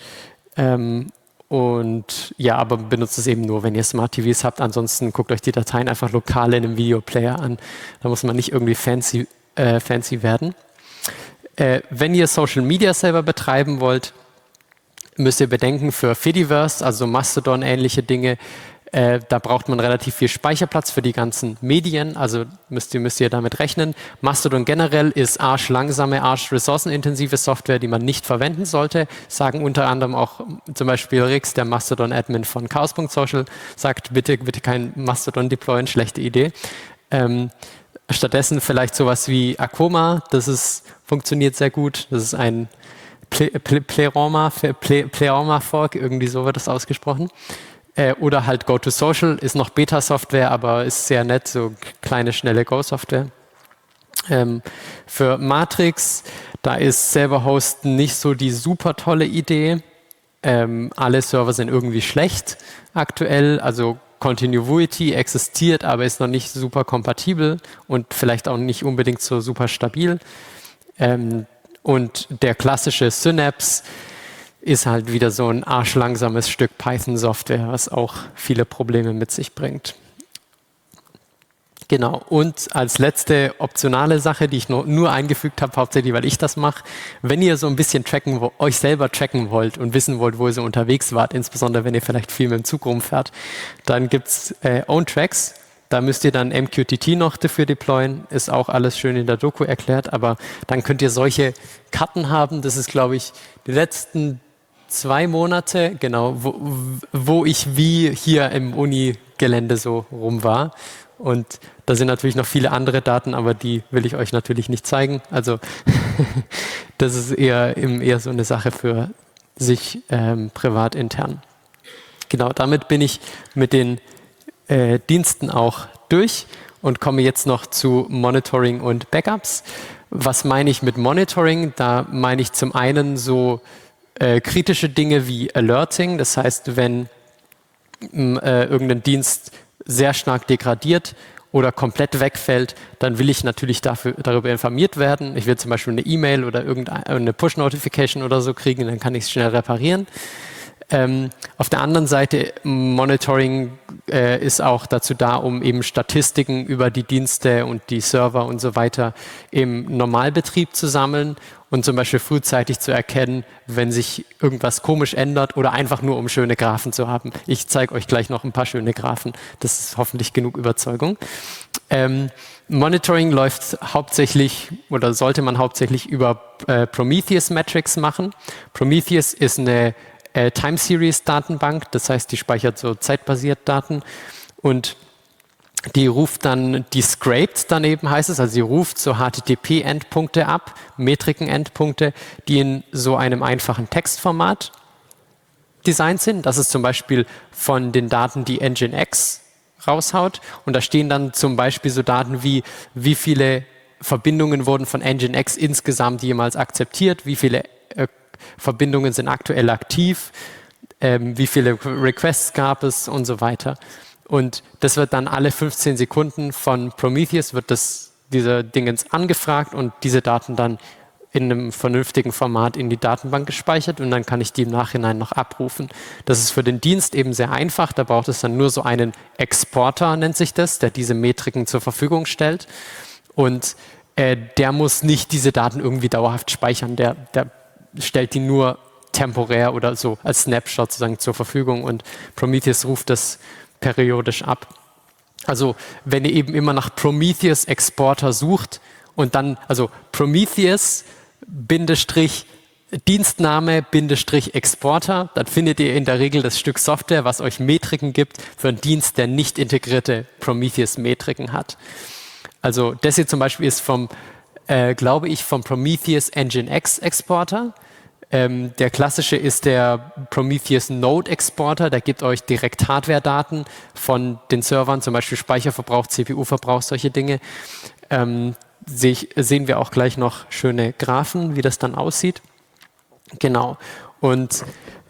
Und ja, aber benutzt es eben nur, wenn ihr Smart TVs habt. Ansonsten guckt euch die Dateien einfach lokal in einem Videoplayer an. Da muss man nicht irgendwie fancy werden. Wenn ihr Social Media selber betreiben wollt, müsst ihr bedenken, für Fediverse, also Mastodon-ähnliche Dinge, da braucht man relativ viel Speicherplatz für die ganzen Medien, also müsst ihr damit rechnen. Mastodon generell ist arschlangsame, ressourcenintensive Software, die man nicht verwenden sollte, sagen unter anderem auch zum Beispiel Rix, der Mastodon-Admin von Chaos.social, sagt, bitte kein Mastodon deployen, schlechte Idee. Stattdessen vielleicht sowas wie Akoma, funktioniert sehr gut, das ist ein Pleroma-Fork, irgendwie so wird das ausgesprochen. Oder halt GoToSocial ist noch Beta-Software, aber ist sehr nett, so kleine, schnelle Go-Software. Für Matrix, da ist selber hosten nicht so die super tolle Idee. Alle Server sind irgendwie schlecht aktuell, also Continuity existiert, aber ist noch nicht super kompatibel und vielleicht auch nicht unbedingt so super stabil. Und der klassische Synapse ist halt wieder so ein arschlangsames Stück Python-Software, was auch viele Probleme mit sich bringt. Genau, und als letzte optionale Sache, die ich nur eingefügt habe, hauptsächlich, weil ich das mache, wenn ihr so ein bisschen euch selber tracken wollt und wissen wollt, wo ihr so unterwegs wart, insbesondere wenn ihr vielleicht viel mit dem Zug rumfährt, dann gibt es OwnTracks. Da müsst ihr dann MQTT noch dafür deployen, ist auch alles schön in der Doku erklärt, aber dann könnt ihr solche Karten haben. Das ist, glaube ich, die letzten 2 Monate, genau, wo ich wie hier im Uni-Gelände so rum war. Und da sind natürlich noch viele andere Daten, aber die will ich euch natürlich nicht zeigen. Also das ist eher so eine Sache für sich privat intern. Genau, damit bin ich mit den Diensten auch durch und komme jetzt noch zu Monitoring und Backups. Was meine ich mit Monitoring? Da meine ich zum einen so kritische Dinge wie Alerting, das heißt, wenn irgendein Dienst sehr stark degradiert oder komplett wegfällt, dann will ich natürlich darüber informiert werden. Ich will zum Beispiel eine E-Mail oder irgendeine Push-Notification oder so kriegen, dann kann ich es schnell reparieren. Auf der anderen Seite, Monitoring ist auch dazu da, um eben Statistiken über die Dienste und die Server und so weiter im Normalbetrieb zu sammeln und zum Beispiel frühzeitig zu erkennen, wenn sich irgendwas komisch ändert oder einfach nur, um schöne Graphen zu haben. Ich zeige euch gleich noch ein paar schöne Graphen. Das ist hoffentlich genug Überzeugung. Monitoring läuft hauptsächlich oder sollte man hauptsächlich über Prometheus Metrics machen. Prometheus ist eine Time Series Datenbank, das heißt, die speichert so zeitbasiert Daten und die scraped daneben heißt es, also sie ruft so HTTP-Endpunkte ab, Metriken-Endpunkte, die in so einem einfachen Textformat designt sind. Das ist zum Beispiel von den Daten, die Nginx raushaut und da stehen dann zum Beispiel so Daten wie viele Verbindungen wurden von Nginx insgesamt jemals akzeptiert, wie viele Verbindungen sind aktuell aktiv, wie viele Requests gab es und so weiter. Und das wird dann alle 15 Sekunden von Prometheus wird dieser Dingens angefragt und diese Daten dann in einem vernünftigen Format in die Datenbank gespeichert und dann kann ich die im Nachhinein noch abrufen. Das ist für den Dienst eben sehr einfach. Da braucht es dann nur so einen Exporter, nennt sich das, der diese Metriken zur Verfügung stellt. Und der muss nicht diese Daten irgendwie dauerhaft speichern. Der stellt die nur temporär oder so als Snapshot sozusagen zur Verfügung und Prometheus ruft das periodisch ab. Also wenn ihr eben immer nach Prometheus Exporter sucht und dann, also Prometheus Dienstname Exporter, dann findet ihr in der Regel das Stück Software, was euch Metriken gibt für einen Dienst, der nicht integrierte Prometheus-Metriken hat. Also das hier zum Beispiel ist glaube ich, vom Prometheus Nginx Exporter. Der klassische ist der Prometheus Node Exporter, der gibt euch direkt Hardware-Daten von den Servern, zum Beispiel Speicherverbrauch, CPU-Verbrauch, solche Dinge. Sehen wir auch gleich noch schöne Graphen, wie das dann aussieht. Genau. Und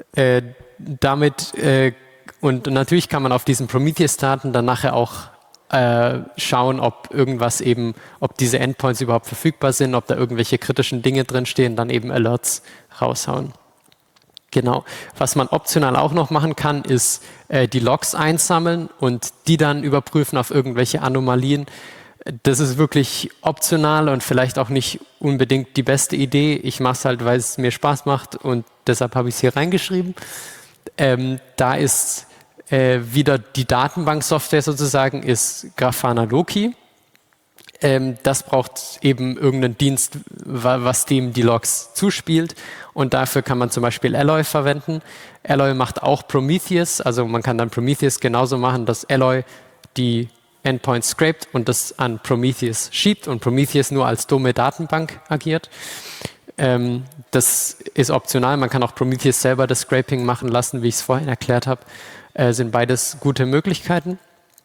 und natürlich kann man auf diesen Prometheus-Daten dann nachher auch schauen, ob diese Endpoints überhaupt verfügbar sind, ob da irgendwelche kritischen Dinge drinstehen, dann eben Alerts raushauen. Genau. Was man optional auch noch machen kann, ist die Logs einsammeln und die dann überprüfen auf irgendwelche Anomalien. Das ist wirklich optional und vielleicht auch nicht unbedingt die beste Idee. Ich mache es halt, weil es mir Spaß macht und deshalb habe ich es hier reingeschrieben. Da ist wieder die Datenbanksoftware sozusagen, ist Grafana Loki. Das braucht eben irgendeinen Dienst, was dem die Logs zuspielt. Und dafür kann man zum Beispiel Alloy verwenden. Alloy macht auch Prometheus, also man kann dann Prometheus genauso machen, dass Alloy die Endpoints scrapt und das an Prometheus schiebt und Prometheus nur als dumme Datenbank agiert. Das ist optional. Man kann auch Prometheus selber das Scraping machen lassen, wie ich es vorhin erklärt habe. Sind beides gute Möglichkeiten.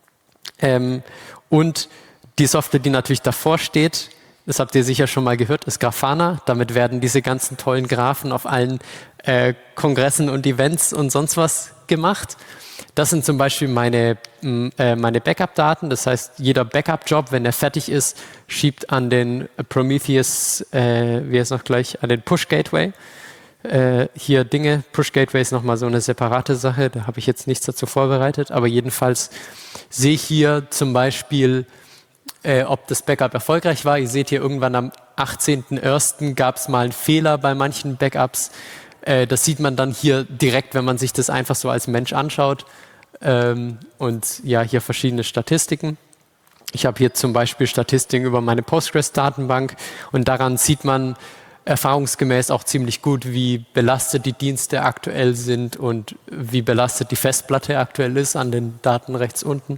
Und die Software, die natürlich davor steht, das habt ihr sicher schon mal gehört, ist Grafana. Damit werden diese ganzen tollen Graphen auf allen Kongressen und Events und sonst was gemacht. Das sind zum Beispiel meine Backup-Daten. Das heißt, jeder Backup-Job, wenn er fertig ist, schiebt an den Prometheus, an den Push-Gateway. Hier Dinge, Push-Gateway ist nochmal so eine separate Sache, da habe ich jetzt nichts dazu vorbereitet, aber jedenfalls sehe ich hier zum Beispiel, ob das Backup erfolgreich war. Ihr seht hier irgendwann am 18.01. gab es mal einen Fehler bei manchen Backups. Das sieht man dann hier direkt, wenn man sich das einfach so als Mensch anschaut. Und ja, hier verschiedene Statistiken. Ich habe hier zum Beispiel Statistiken über meine Postgres-Datenbank und daran sieht man erfahrungsgemäß auch ziemlich gut, wie belastet die Dienste aktuell sind und wie belastet die Festplatte aktuell ist an den Daten rechts unten.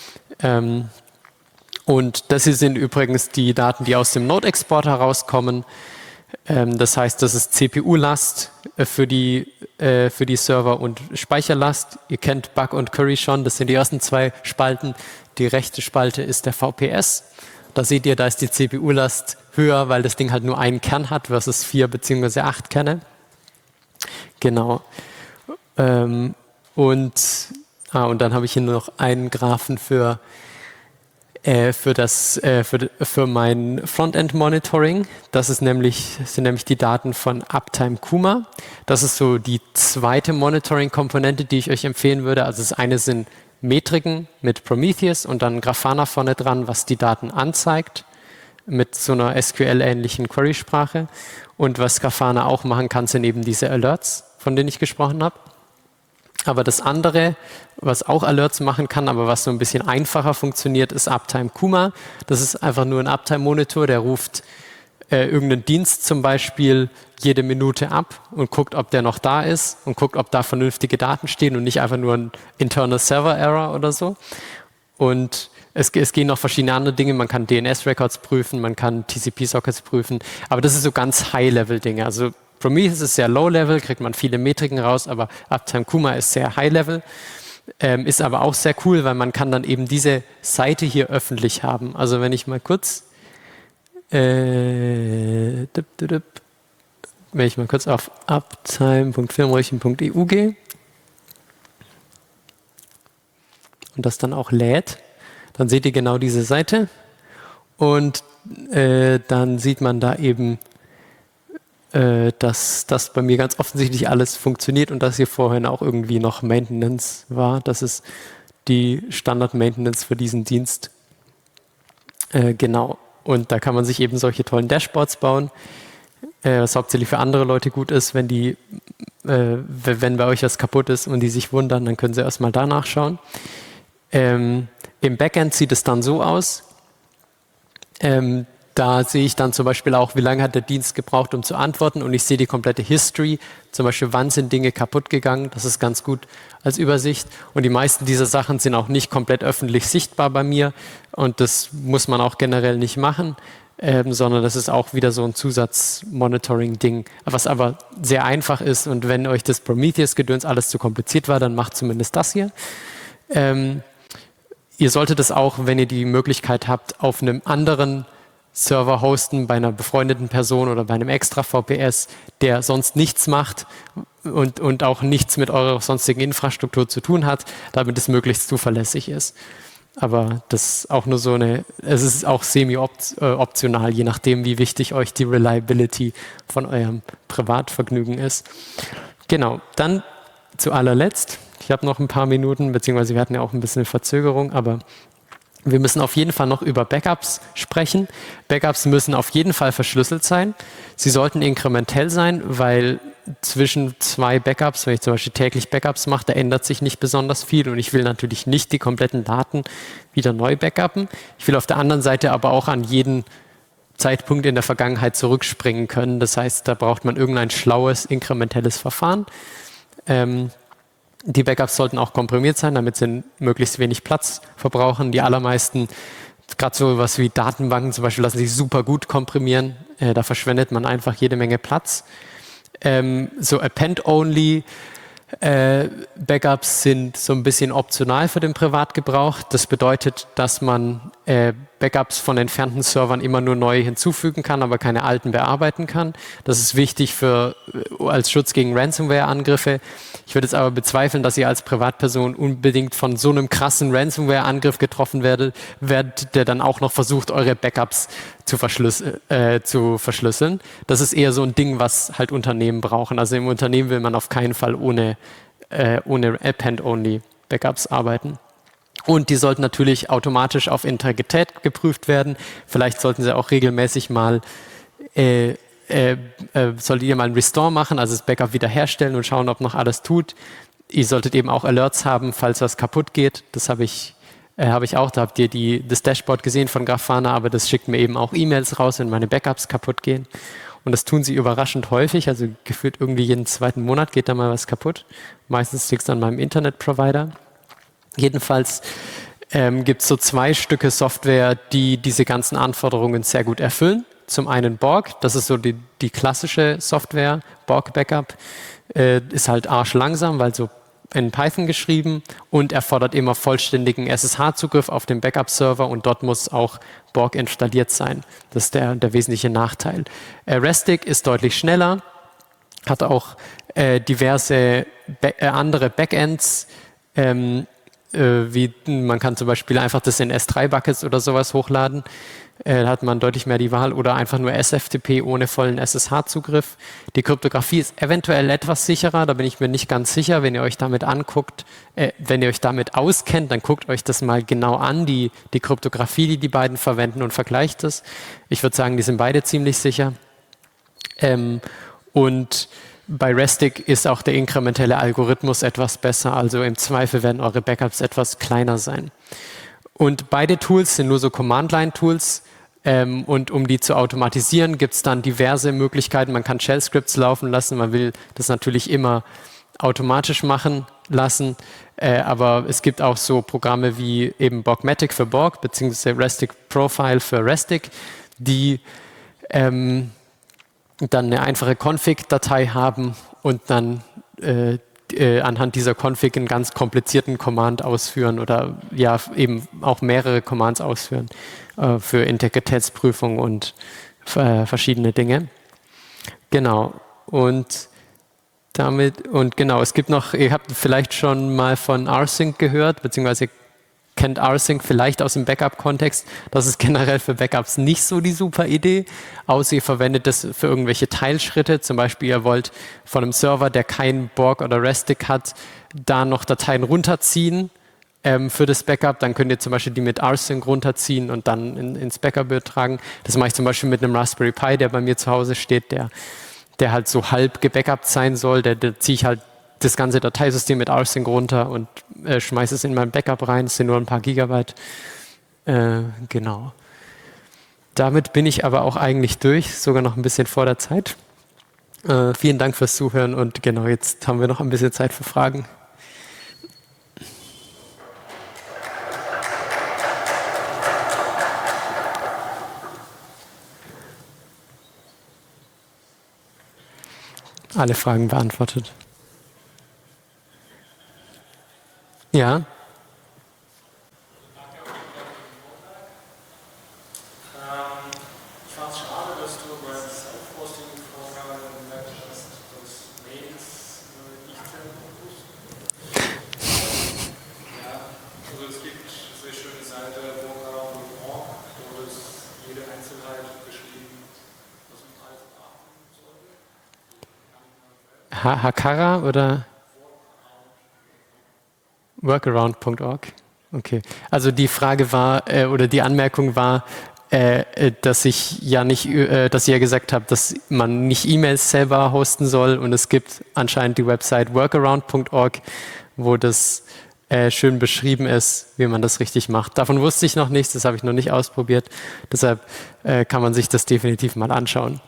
Und das hier sind übrigens die Daten, die aus dem Node-Exporter rauskommen. Das heißt, das ist CPU-Last für die Server und Speicherlast. Ihr kennt Bug und Curry schon, das sind die ersten zwei Spalten. Die rechte Spalte ist der VPS. Da seht ihr, da ist die CPU-Last höher, weil das Ding halt nur einen Kern hat versus 4 bzw. 8 Kerne. Genau. Und dann habe ich hier nur noch einen Graphen für mein Frontend-Monitoring. Das sind nämlich die Daten von Uptime Kuma. Das ist so die zweite Monitoring-Komponente, die ich euch empfehlen würde. Also das eine sind Metriken mit Prometheus und dann Grafana vorne dran, was die Daten anzeigt mit so einer SQL-ähnlichen Query-Sprache. Und was Grafana auch machen kann, sind eben diese Alerts, von denen ich gesprochen habe. Aber das andere, was auch Alerts machen kann, aber was so ein bisschen einfacher funktioniert, ist Uptime Kuma. Das ist einfach nur ein Uptime-Monitor, der ruft irgendeinen Dienst zum Beispiel jede Minute ab und guckt, ob der noch da ist und guckt, ob da vernünftige Daten stehen und nicht einfach nur ein Internal Server Error oder so. Und es gehen noch verschiedene andere Dinge. Man kann DNS-Records prüfen, man kann TCP-Sockets prüfen, aber das ist so ganz High-Level-Dinge. Also Prometheus ist sehr Low-Level, kriegt man viele Metriken raus, aber Uptime Kuma ist sehr High-Level. Ist aber auch sehr cool, weil man kann dann eben diese Seite hier öffentlich haben. Also wenn ich mal kurz wenn ich mal kurz auf uptime.firmenräuchen.eu gehe und das dann auch lädt, dann seht ihr genau diese Seite und dann sieht man da eben dass das bei mir ganz offensichtlich alles funktioniert und dass hier vorhin auch irgendwie noch Maintenance war. Das ist die Standard-Maintenance für diesen Dienst. Genau. Und da kann man sich eben solche tollen Dashboards bauen, was hauptsächlich für andere Leute gut ist, wenn bei euch was kaputt ist und die sich wundern, dann können sie erstmal da nachschauen. Im Backend sieht es dann so aus. Da sehe ich dann zum Beispiel auch, wie lange hat der Dienst gebraucht, um zu antworten, und ich sehe die komplette History, zum Beispiel, wann sind Dinge kaputt gegangen, das ist ganz gut als Übersicht, und die meisten dieser Sachen sind auch nicht komplett öffentlich sichtbar bei mir, und das muss man auch generell nicht machen, sondern das ist auch wieder so ein Zusatzmonitoring-Ding, was aber sehr einfach ist, und wenn euch das Prometheus-Gedöns alles zu kompliziert war, dann macht zumindest das hier. Ihr solltet es auch, wenn ihr die Möglichkeit habt, auf einem anderen Server hosten, bei einer befreundeten Person oder bei einem extra VPS, der sonst nichts macht und auch nichts mit eurer sonstigen Infrastruktur zu tun hat, damit es möglichst zuverlässig ist. Aber das ist auch nur es ist auch semi-optional, je nachdem, wie wichtig euch die Reliability von eurem Privatvergnügen ist. Genau, dann zu allerletzt, ich habe noch ein paar Minuten, beziehungsweise wir hatten ja auch ein bisschen Verzögerung, aber wir müssen auf jeden Fall noch über Backups sprechen. Backups müssen auf jeden Fall verschlüsselt sein. Sie sollten inkrementell sein, weil zwischen zwei Backups, wenn ich zum Beispiel täglich Backups mache, da ändert sich nicht besonders viel, und ich will natürlich nicht die kompletten Daten wieder neu backuppen. Ich will auf der anderen Seite aber auch an jeden Zeitpunkt in der Vergangenheit zurückspringen können. Das heißt, da braucht man irgendein schlaues, inkrementelles Verfahren. Die Backups sollten auch komprimiert sein, damit sie möglichst wenig Platz verbrauchen. Die allermeisten, gerade so was wie Datenbanken zum Beispiel, lassen sich super gut komprimieren. Da verschwendet man einfach jede Menge Platz. So Append-only Backups sind so ein bisschen optional für den Privatgebrauch. Das bedeutet, dass man Backups von entfernten Servern immer nur neu hinzufügen kann, aber keine alten bearbeiten kann. Das ist wichtig als Schutz gegen Ransomware-Angriffe. Ich würde jetzt aber bezweifeln, dass ihr als Privatperson unbedingt von so einem krassen Ransomware-Angriff getroffen werdet, der dann auch noch versucht, eure Backups zu verschlüsseln. Das ist eher so ein Ding, was halt Unternehmen brauchen. Also im Unternehmen will man auf keinen Fall ohne Append-only Backups arbeiten. Und die sollten natürlich automatisch auf Integrität geprüft werden. Vielleicht sollten sie auch regelmäßig solltet ihr mal ein Restore machen, also das Backup wiederherstellen und schauen, ob noch alles tut. Ihr solltet eben auch Alerts haben, falls was kaputt geht. Das habe ich auch. Da habt ihr das Dashboard gesehen von Grafana, aber das schickt mir eben auch E-Mails raus, wenn meine Backups kaputt gehen. Und das tun sie überraschend häufig, also gefühlt irgendwie jeden zweiten Monat geht da mal was kaputt. Meistens liegt es an meinem Internetprovider. Jedenfalls gibt es so 2 Stücke Software, die diese ganzen Anforderungen sehr gut erfüllen. Zum einen Borg, das ist so die klassische Software, Borg Backup, ist halt arschlangsam, weil so in Python geschrieben, und erfordert immer vollständigen SSH-Zugriff auf den Backup-Server, und dort muss auch Borg installiert sein. Das ist der wesentliche Nachteil. Restic ist deutlich schneller, hat auch diverse andere Backends, wie man kann zum Beispiel einfach das in S3-Buckets oder sowas hochladen. Da hat man deutlich mehr die Wahl, oder einfach nur SFTP ohne vollen SSH-Zugriff. Die Kryptographie ist eventuell etwas sicherer, da bin ich mir nicht ganz sicher. Wenn ihr euch damit wenn ihr euch damit auskennt, dann guckt euch das mal genau an, die Kryptographie, die beiden verwenden, und vergleicht es. Ich würde sagen, die sind beide ziemlich sicher. Und bei Restic ist auch der inkrementelle Algorithmus etwas besser, also im Zweifel werden eure Backups etwas kleiner sein. Und beide Tools sind nur so Command-Line-Tools, und um die zu automatisieren, gibt es dann diverse Möglichkeiten. Man kann Shell-Scripts laufen lassen, man will das natürlich immer automatisch machen lassen, aber es gibt auch so Programme wie eben Borgmatic für Borg, beziehungsweise Restic Profile für Restic, die dann eine einfache Config-Datei haben und dann anhand dieser Config einen ganz komplizierten Command ausführen oder ja eben auch mehrere Commands ausführen für Integritätsprüfung und verschiedene Dinge. Genau. Und genau, es gibt noch, ihr habt vielleicht schon mal von rsync gehört, beziehungsweise kennt rsync vielleicht aus dem Backup-Kontext. Das ist generell für Backups nicht so die super Idee, außer ihr verwendet das für irgendwelche Teilschritte. Zum Beispiel, ihr wollt von einem Server, der kein Borg oder Restic hat, da noch Dateien runterziehen für das Backup. Dann könnt ihr zum Beispiel die mit rsync runterziehen und dann ins Backup übertragen. Das mache ich zum Beispiel mit einem Raspberry Pi, der bei mir zu Hause steht, der halt so halb gebackupt sein soll. Da ziehe ich halt das ganze Dateisystem mit rsync runter und schmeiße es in mein Backup rein. Es sind nur ein paar Gigabyte. Genau. Damit bin ich aber auch eigentlich durch, sogar noch ein bisschen vor der Zeit. Vielen Dank fürs Zuhören und genau, jetzt haben wir noch ein bisschen Zeit für Fragen. Alle Fragen beantwortet. Ja. Ich fand es schade, dass du beim Self-Hosting-Vorgang gemerkt hast, dass Mails nicht senden musst. Ja, also es gibt eine sehr schöne Seite workaround.org, wo das jede Einzelheit beschrieben, was man alles beachten sollte. Hakara oder workaround.org? Okay. Also die Frage war, oder die Anmerkung war, dass ich ja nicht, dass ihr ja gesagt habt, dass man nicht E-Mails selber hosten soll und es gibt anscheinend die Website workaround.org, wo das schön beschrieben ist, wie man das richtig macht. Davon wusste ich noch nichts, das habe ich noch nicht ausprobiert. Deshalb kann man sich das definitiv mal anschauen.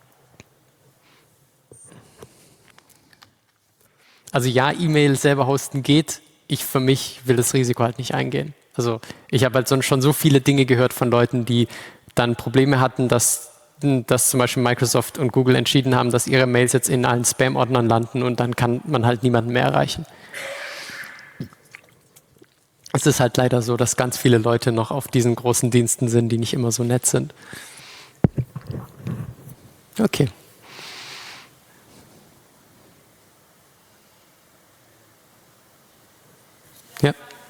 Also ja, E-Mail selber hosten geht. Ich für mich will das Risiko halt nicht eingehen. Also ich habe halt schon so viele Dinge gehört von Leuten, die dann Probleme hatten, dass zum Beispiel Microsoft und Google entschieden haben, dass ihre Mails jetzt in allen Spam-Ordnern landen und dann kann man halt niemanden mehr erreichen. Es ist halt leider so, dass ganz viele Leute noch auf diesen großen Diensten sind, die nicht immer so nett sind. Okay. Ja.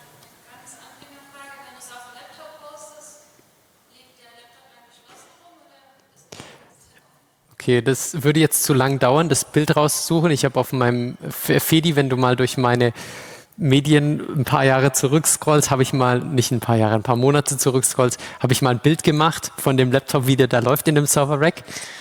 Okay, das würde jetzt zu lang dauern, das Bild rauszusuchen. Ich habe auf meinem Fedi, wenn du mal durch meine Medien ein paar Jahre zurückscrollst, habe ich mal, nicht ein paar Jahre, ein paar Monate zurückscrollst, habe ich mal ein Bild gemacht von dem Laptop, wie der da läuft in dem Server-Rack.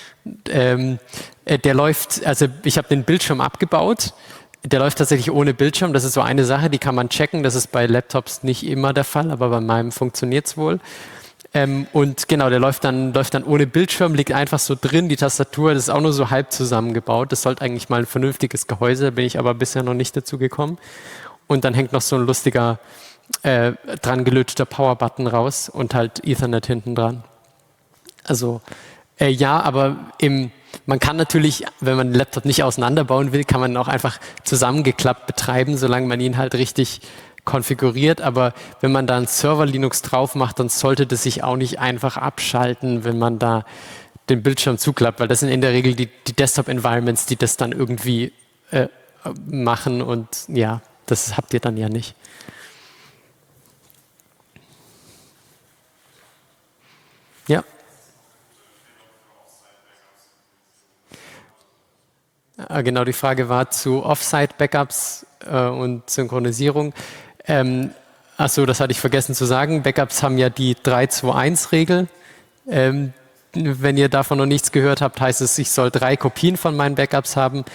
Der läuft, also ich habe den Bildschirm abgebaut. Der läuft tatsächlich ohne Bildschirm. Das ist so eine Sache, die kann man checken. Das ist bei Laptops nicht immer der Fall, aber bei meinem funktioniert es wohl. Und genau, der läuft dann ohne Bildschirm, liegt einfach so drin. Die Tastatur, das ist auch nur so halb zusammengebaut. Das sollte eigentlich mal ein vernünftiges Gehäuse, bin ich aber bisher noch nicht dazu gekommen. Und dann hängt noch so ein lustiger, dran gelötchter Power-Button raus und halt Ethernet hinten dran. Also ja, aber man kann natürlich, wenn man den Laptop nicht auseinanderbauen will, kann man ihn auch einfach zusammengeklappt betreiben, solange man ihn halt richtig konfiguriert. Aber wenn man da einen Server Linux drauf macht, dann sollte das sich auch nicht einfach abschalten, wenn man da den Bildschirm zuklappt, weil das sind in der Regel die Desktop-Environments, die das dann irgendwie machen und ja, das habt ihr dann ja nicht. Ja. Genau, die Frage war zu Offsite-Backups und Synchronisierung. Achso, das hatte ich vergessen zu sagen. Backups haben ja die 3-2-1-Regel. Wenn ihr davon noch nichts gehört habt, heißt es, ich soll 3 Kopien von meinen Backups haben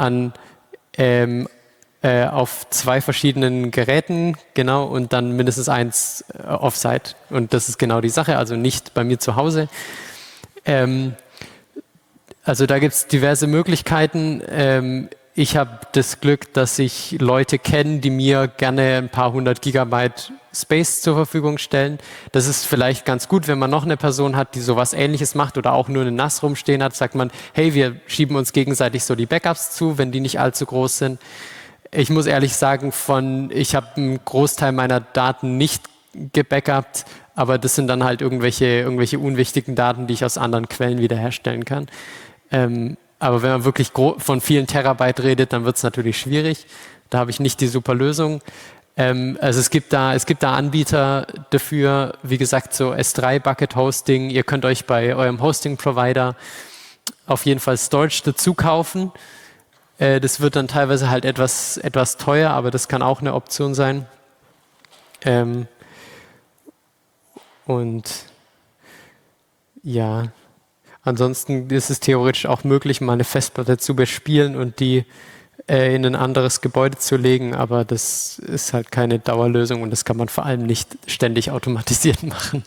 auf 2 verschiedenen Geräten, genau, und dann mindestens 1 Offsite. Und das ist genau die Sache, also nicht bei mir zu Hause. Also da gibt es diverse Möglichkeiten. Ich habe das Glück, dass ich Leute kenne, die mir gerne ein paar 100 Gigabyte Space zur Verfügung stellen. Das ist vielleicht ganz gut, wenn man noch eine Person hat, die sowas Ähnliches macht oder auch nur eine NAS rumstehen hat, sagt man, hey, wir schieben uns gegenseitig so die Backups zu, wenn die nicht allzu groß sind. Ich muss ehrlich sagen, ich habe einen Großteil meiner Daten nicht gebackupt, aber das sind dann halt irgendwelche unwichtigen Daten, die ich aus anderen Quellen wiederherstellen kann. Aber wenn man wirklich von vielen Terabyte redet, dann wird es natürlich schwierig. Da habe ich nicht die super Lösung. Also es gibt da Anbieter dafür, wie gesagt, so S3 Bucket Hosting. Ihr könnt euch bei eurem Hosting-Provider auf jeden Fall Storage dazu kaufen. Das wird dann teilweise halt etwas teuer, aber das kann auch eine Option sein. Und ja, ansonsten ist es theoretisch auch möglich, mal eine Festplatte zu bespielen und die in ein anderes Gebäude zu legen, aber das ist halt keine Dauerlösung und das kann man vor allem nicht ständig automatisiert machen.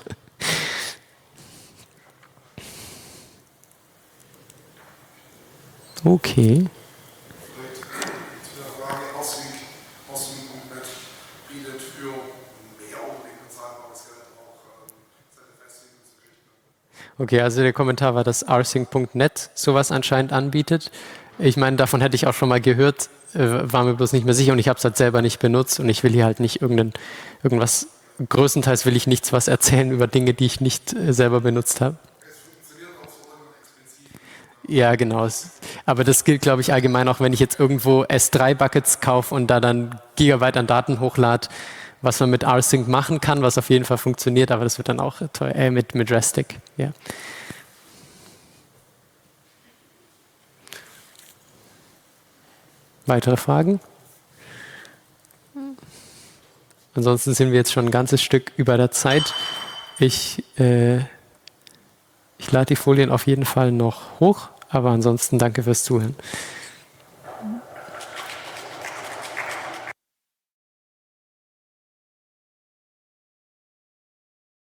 Okay. Zu der Frage, Aussing.net bietet für mehr unbedingt bezahlbares Geld auch seine Festlegungsgeschichten. Okay, also der Kommentar war, dass rsync.net sowas anscheinend anbietet. Ich meine, davon hätte ich auch schon mal gehört, war mir bloß nicht mehr sicher und ich habe es halt selber nicht benutzt und ich will hier halt nicht irgendwas, größtenteils will ich nichts was erzählen über Dinge, die ich nicht selber benutzt habe. Es funktioniert auch so explizit. Ja, genau. Aber das gilt, glaube ich, allgemein auch, wenn ich jetzt irgendwo S3-Buckets kaufe und da dann Gigabyte an Daten hochlade, was man mit rsync machen kann, was auf jeden Fall funktioniert, aber das wird dann auch teuer, mit Restic. Ja. Weitere Fragen? Ansonsten sind wir jetzt schon ein ganzes Stück über der Zeit. Ich lade die Folien auf jeden Fall noch hoch, aber ansonsten danke fürs Zuhören.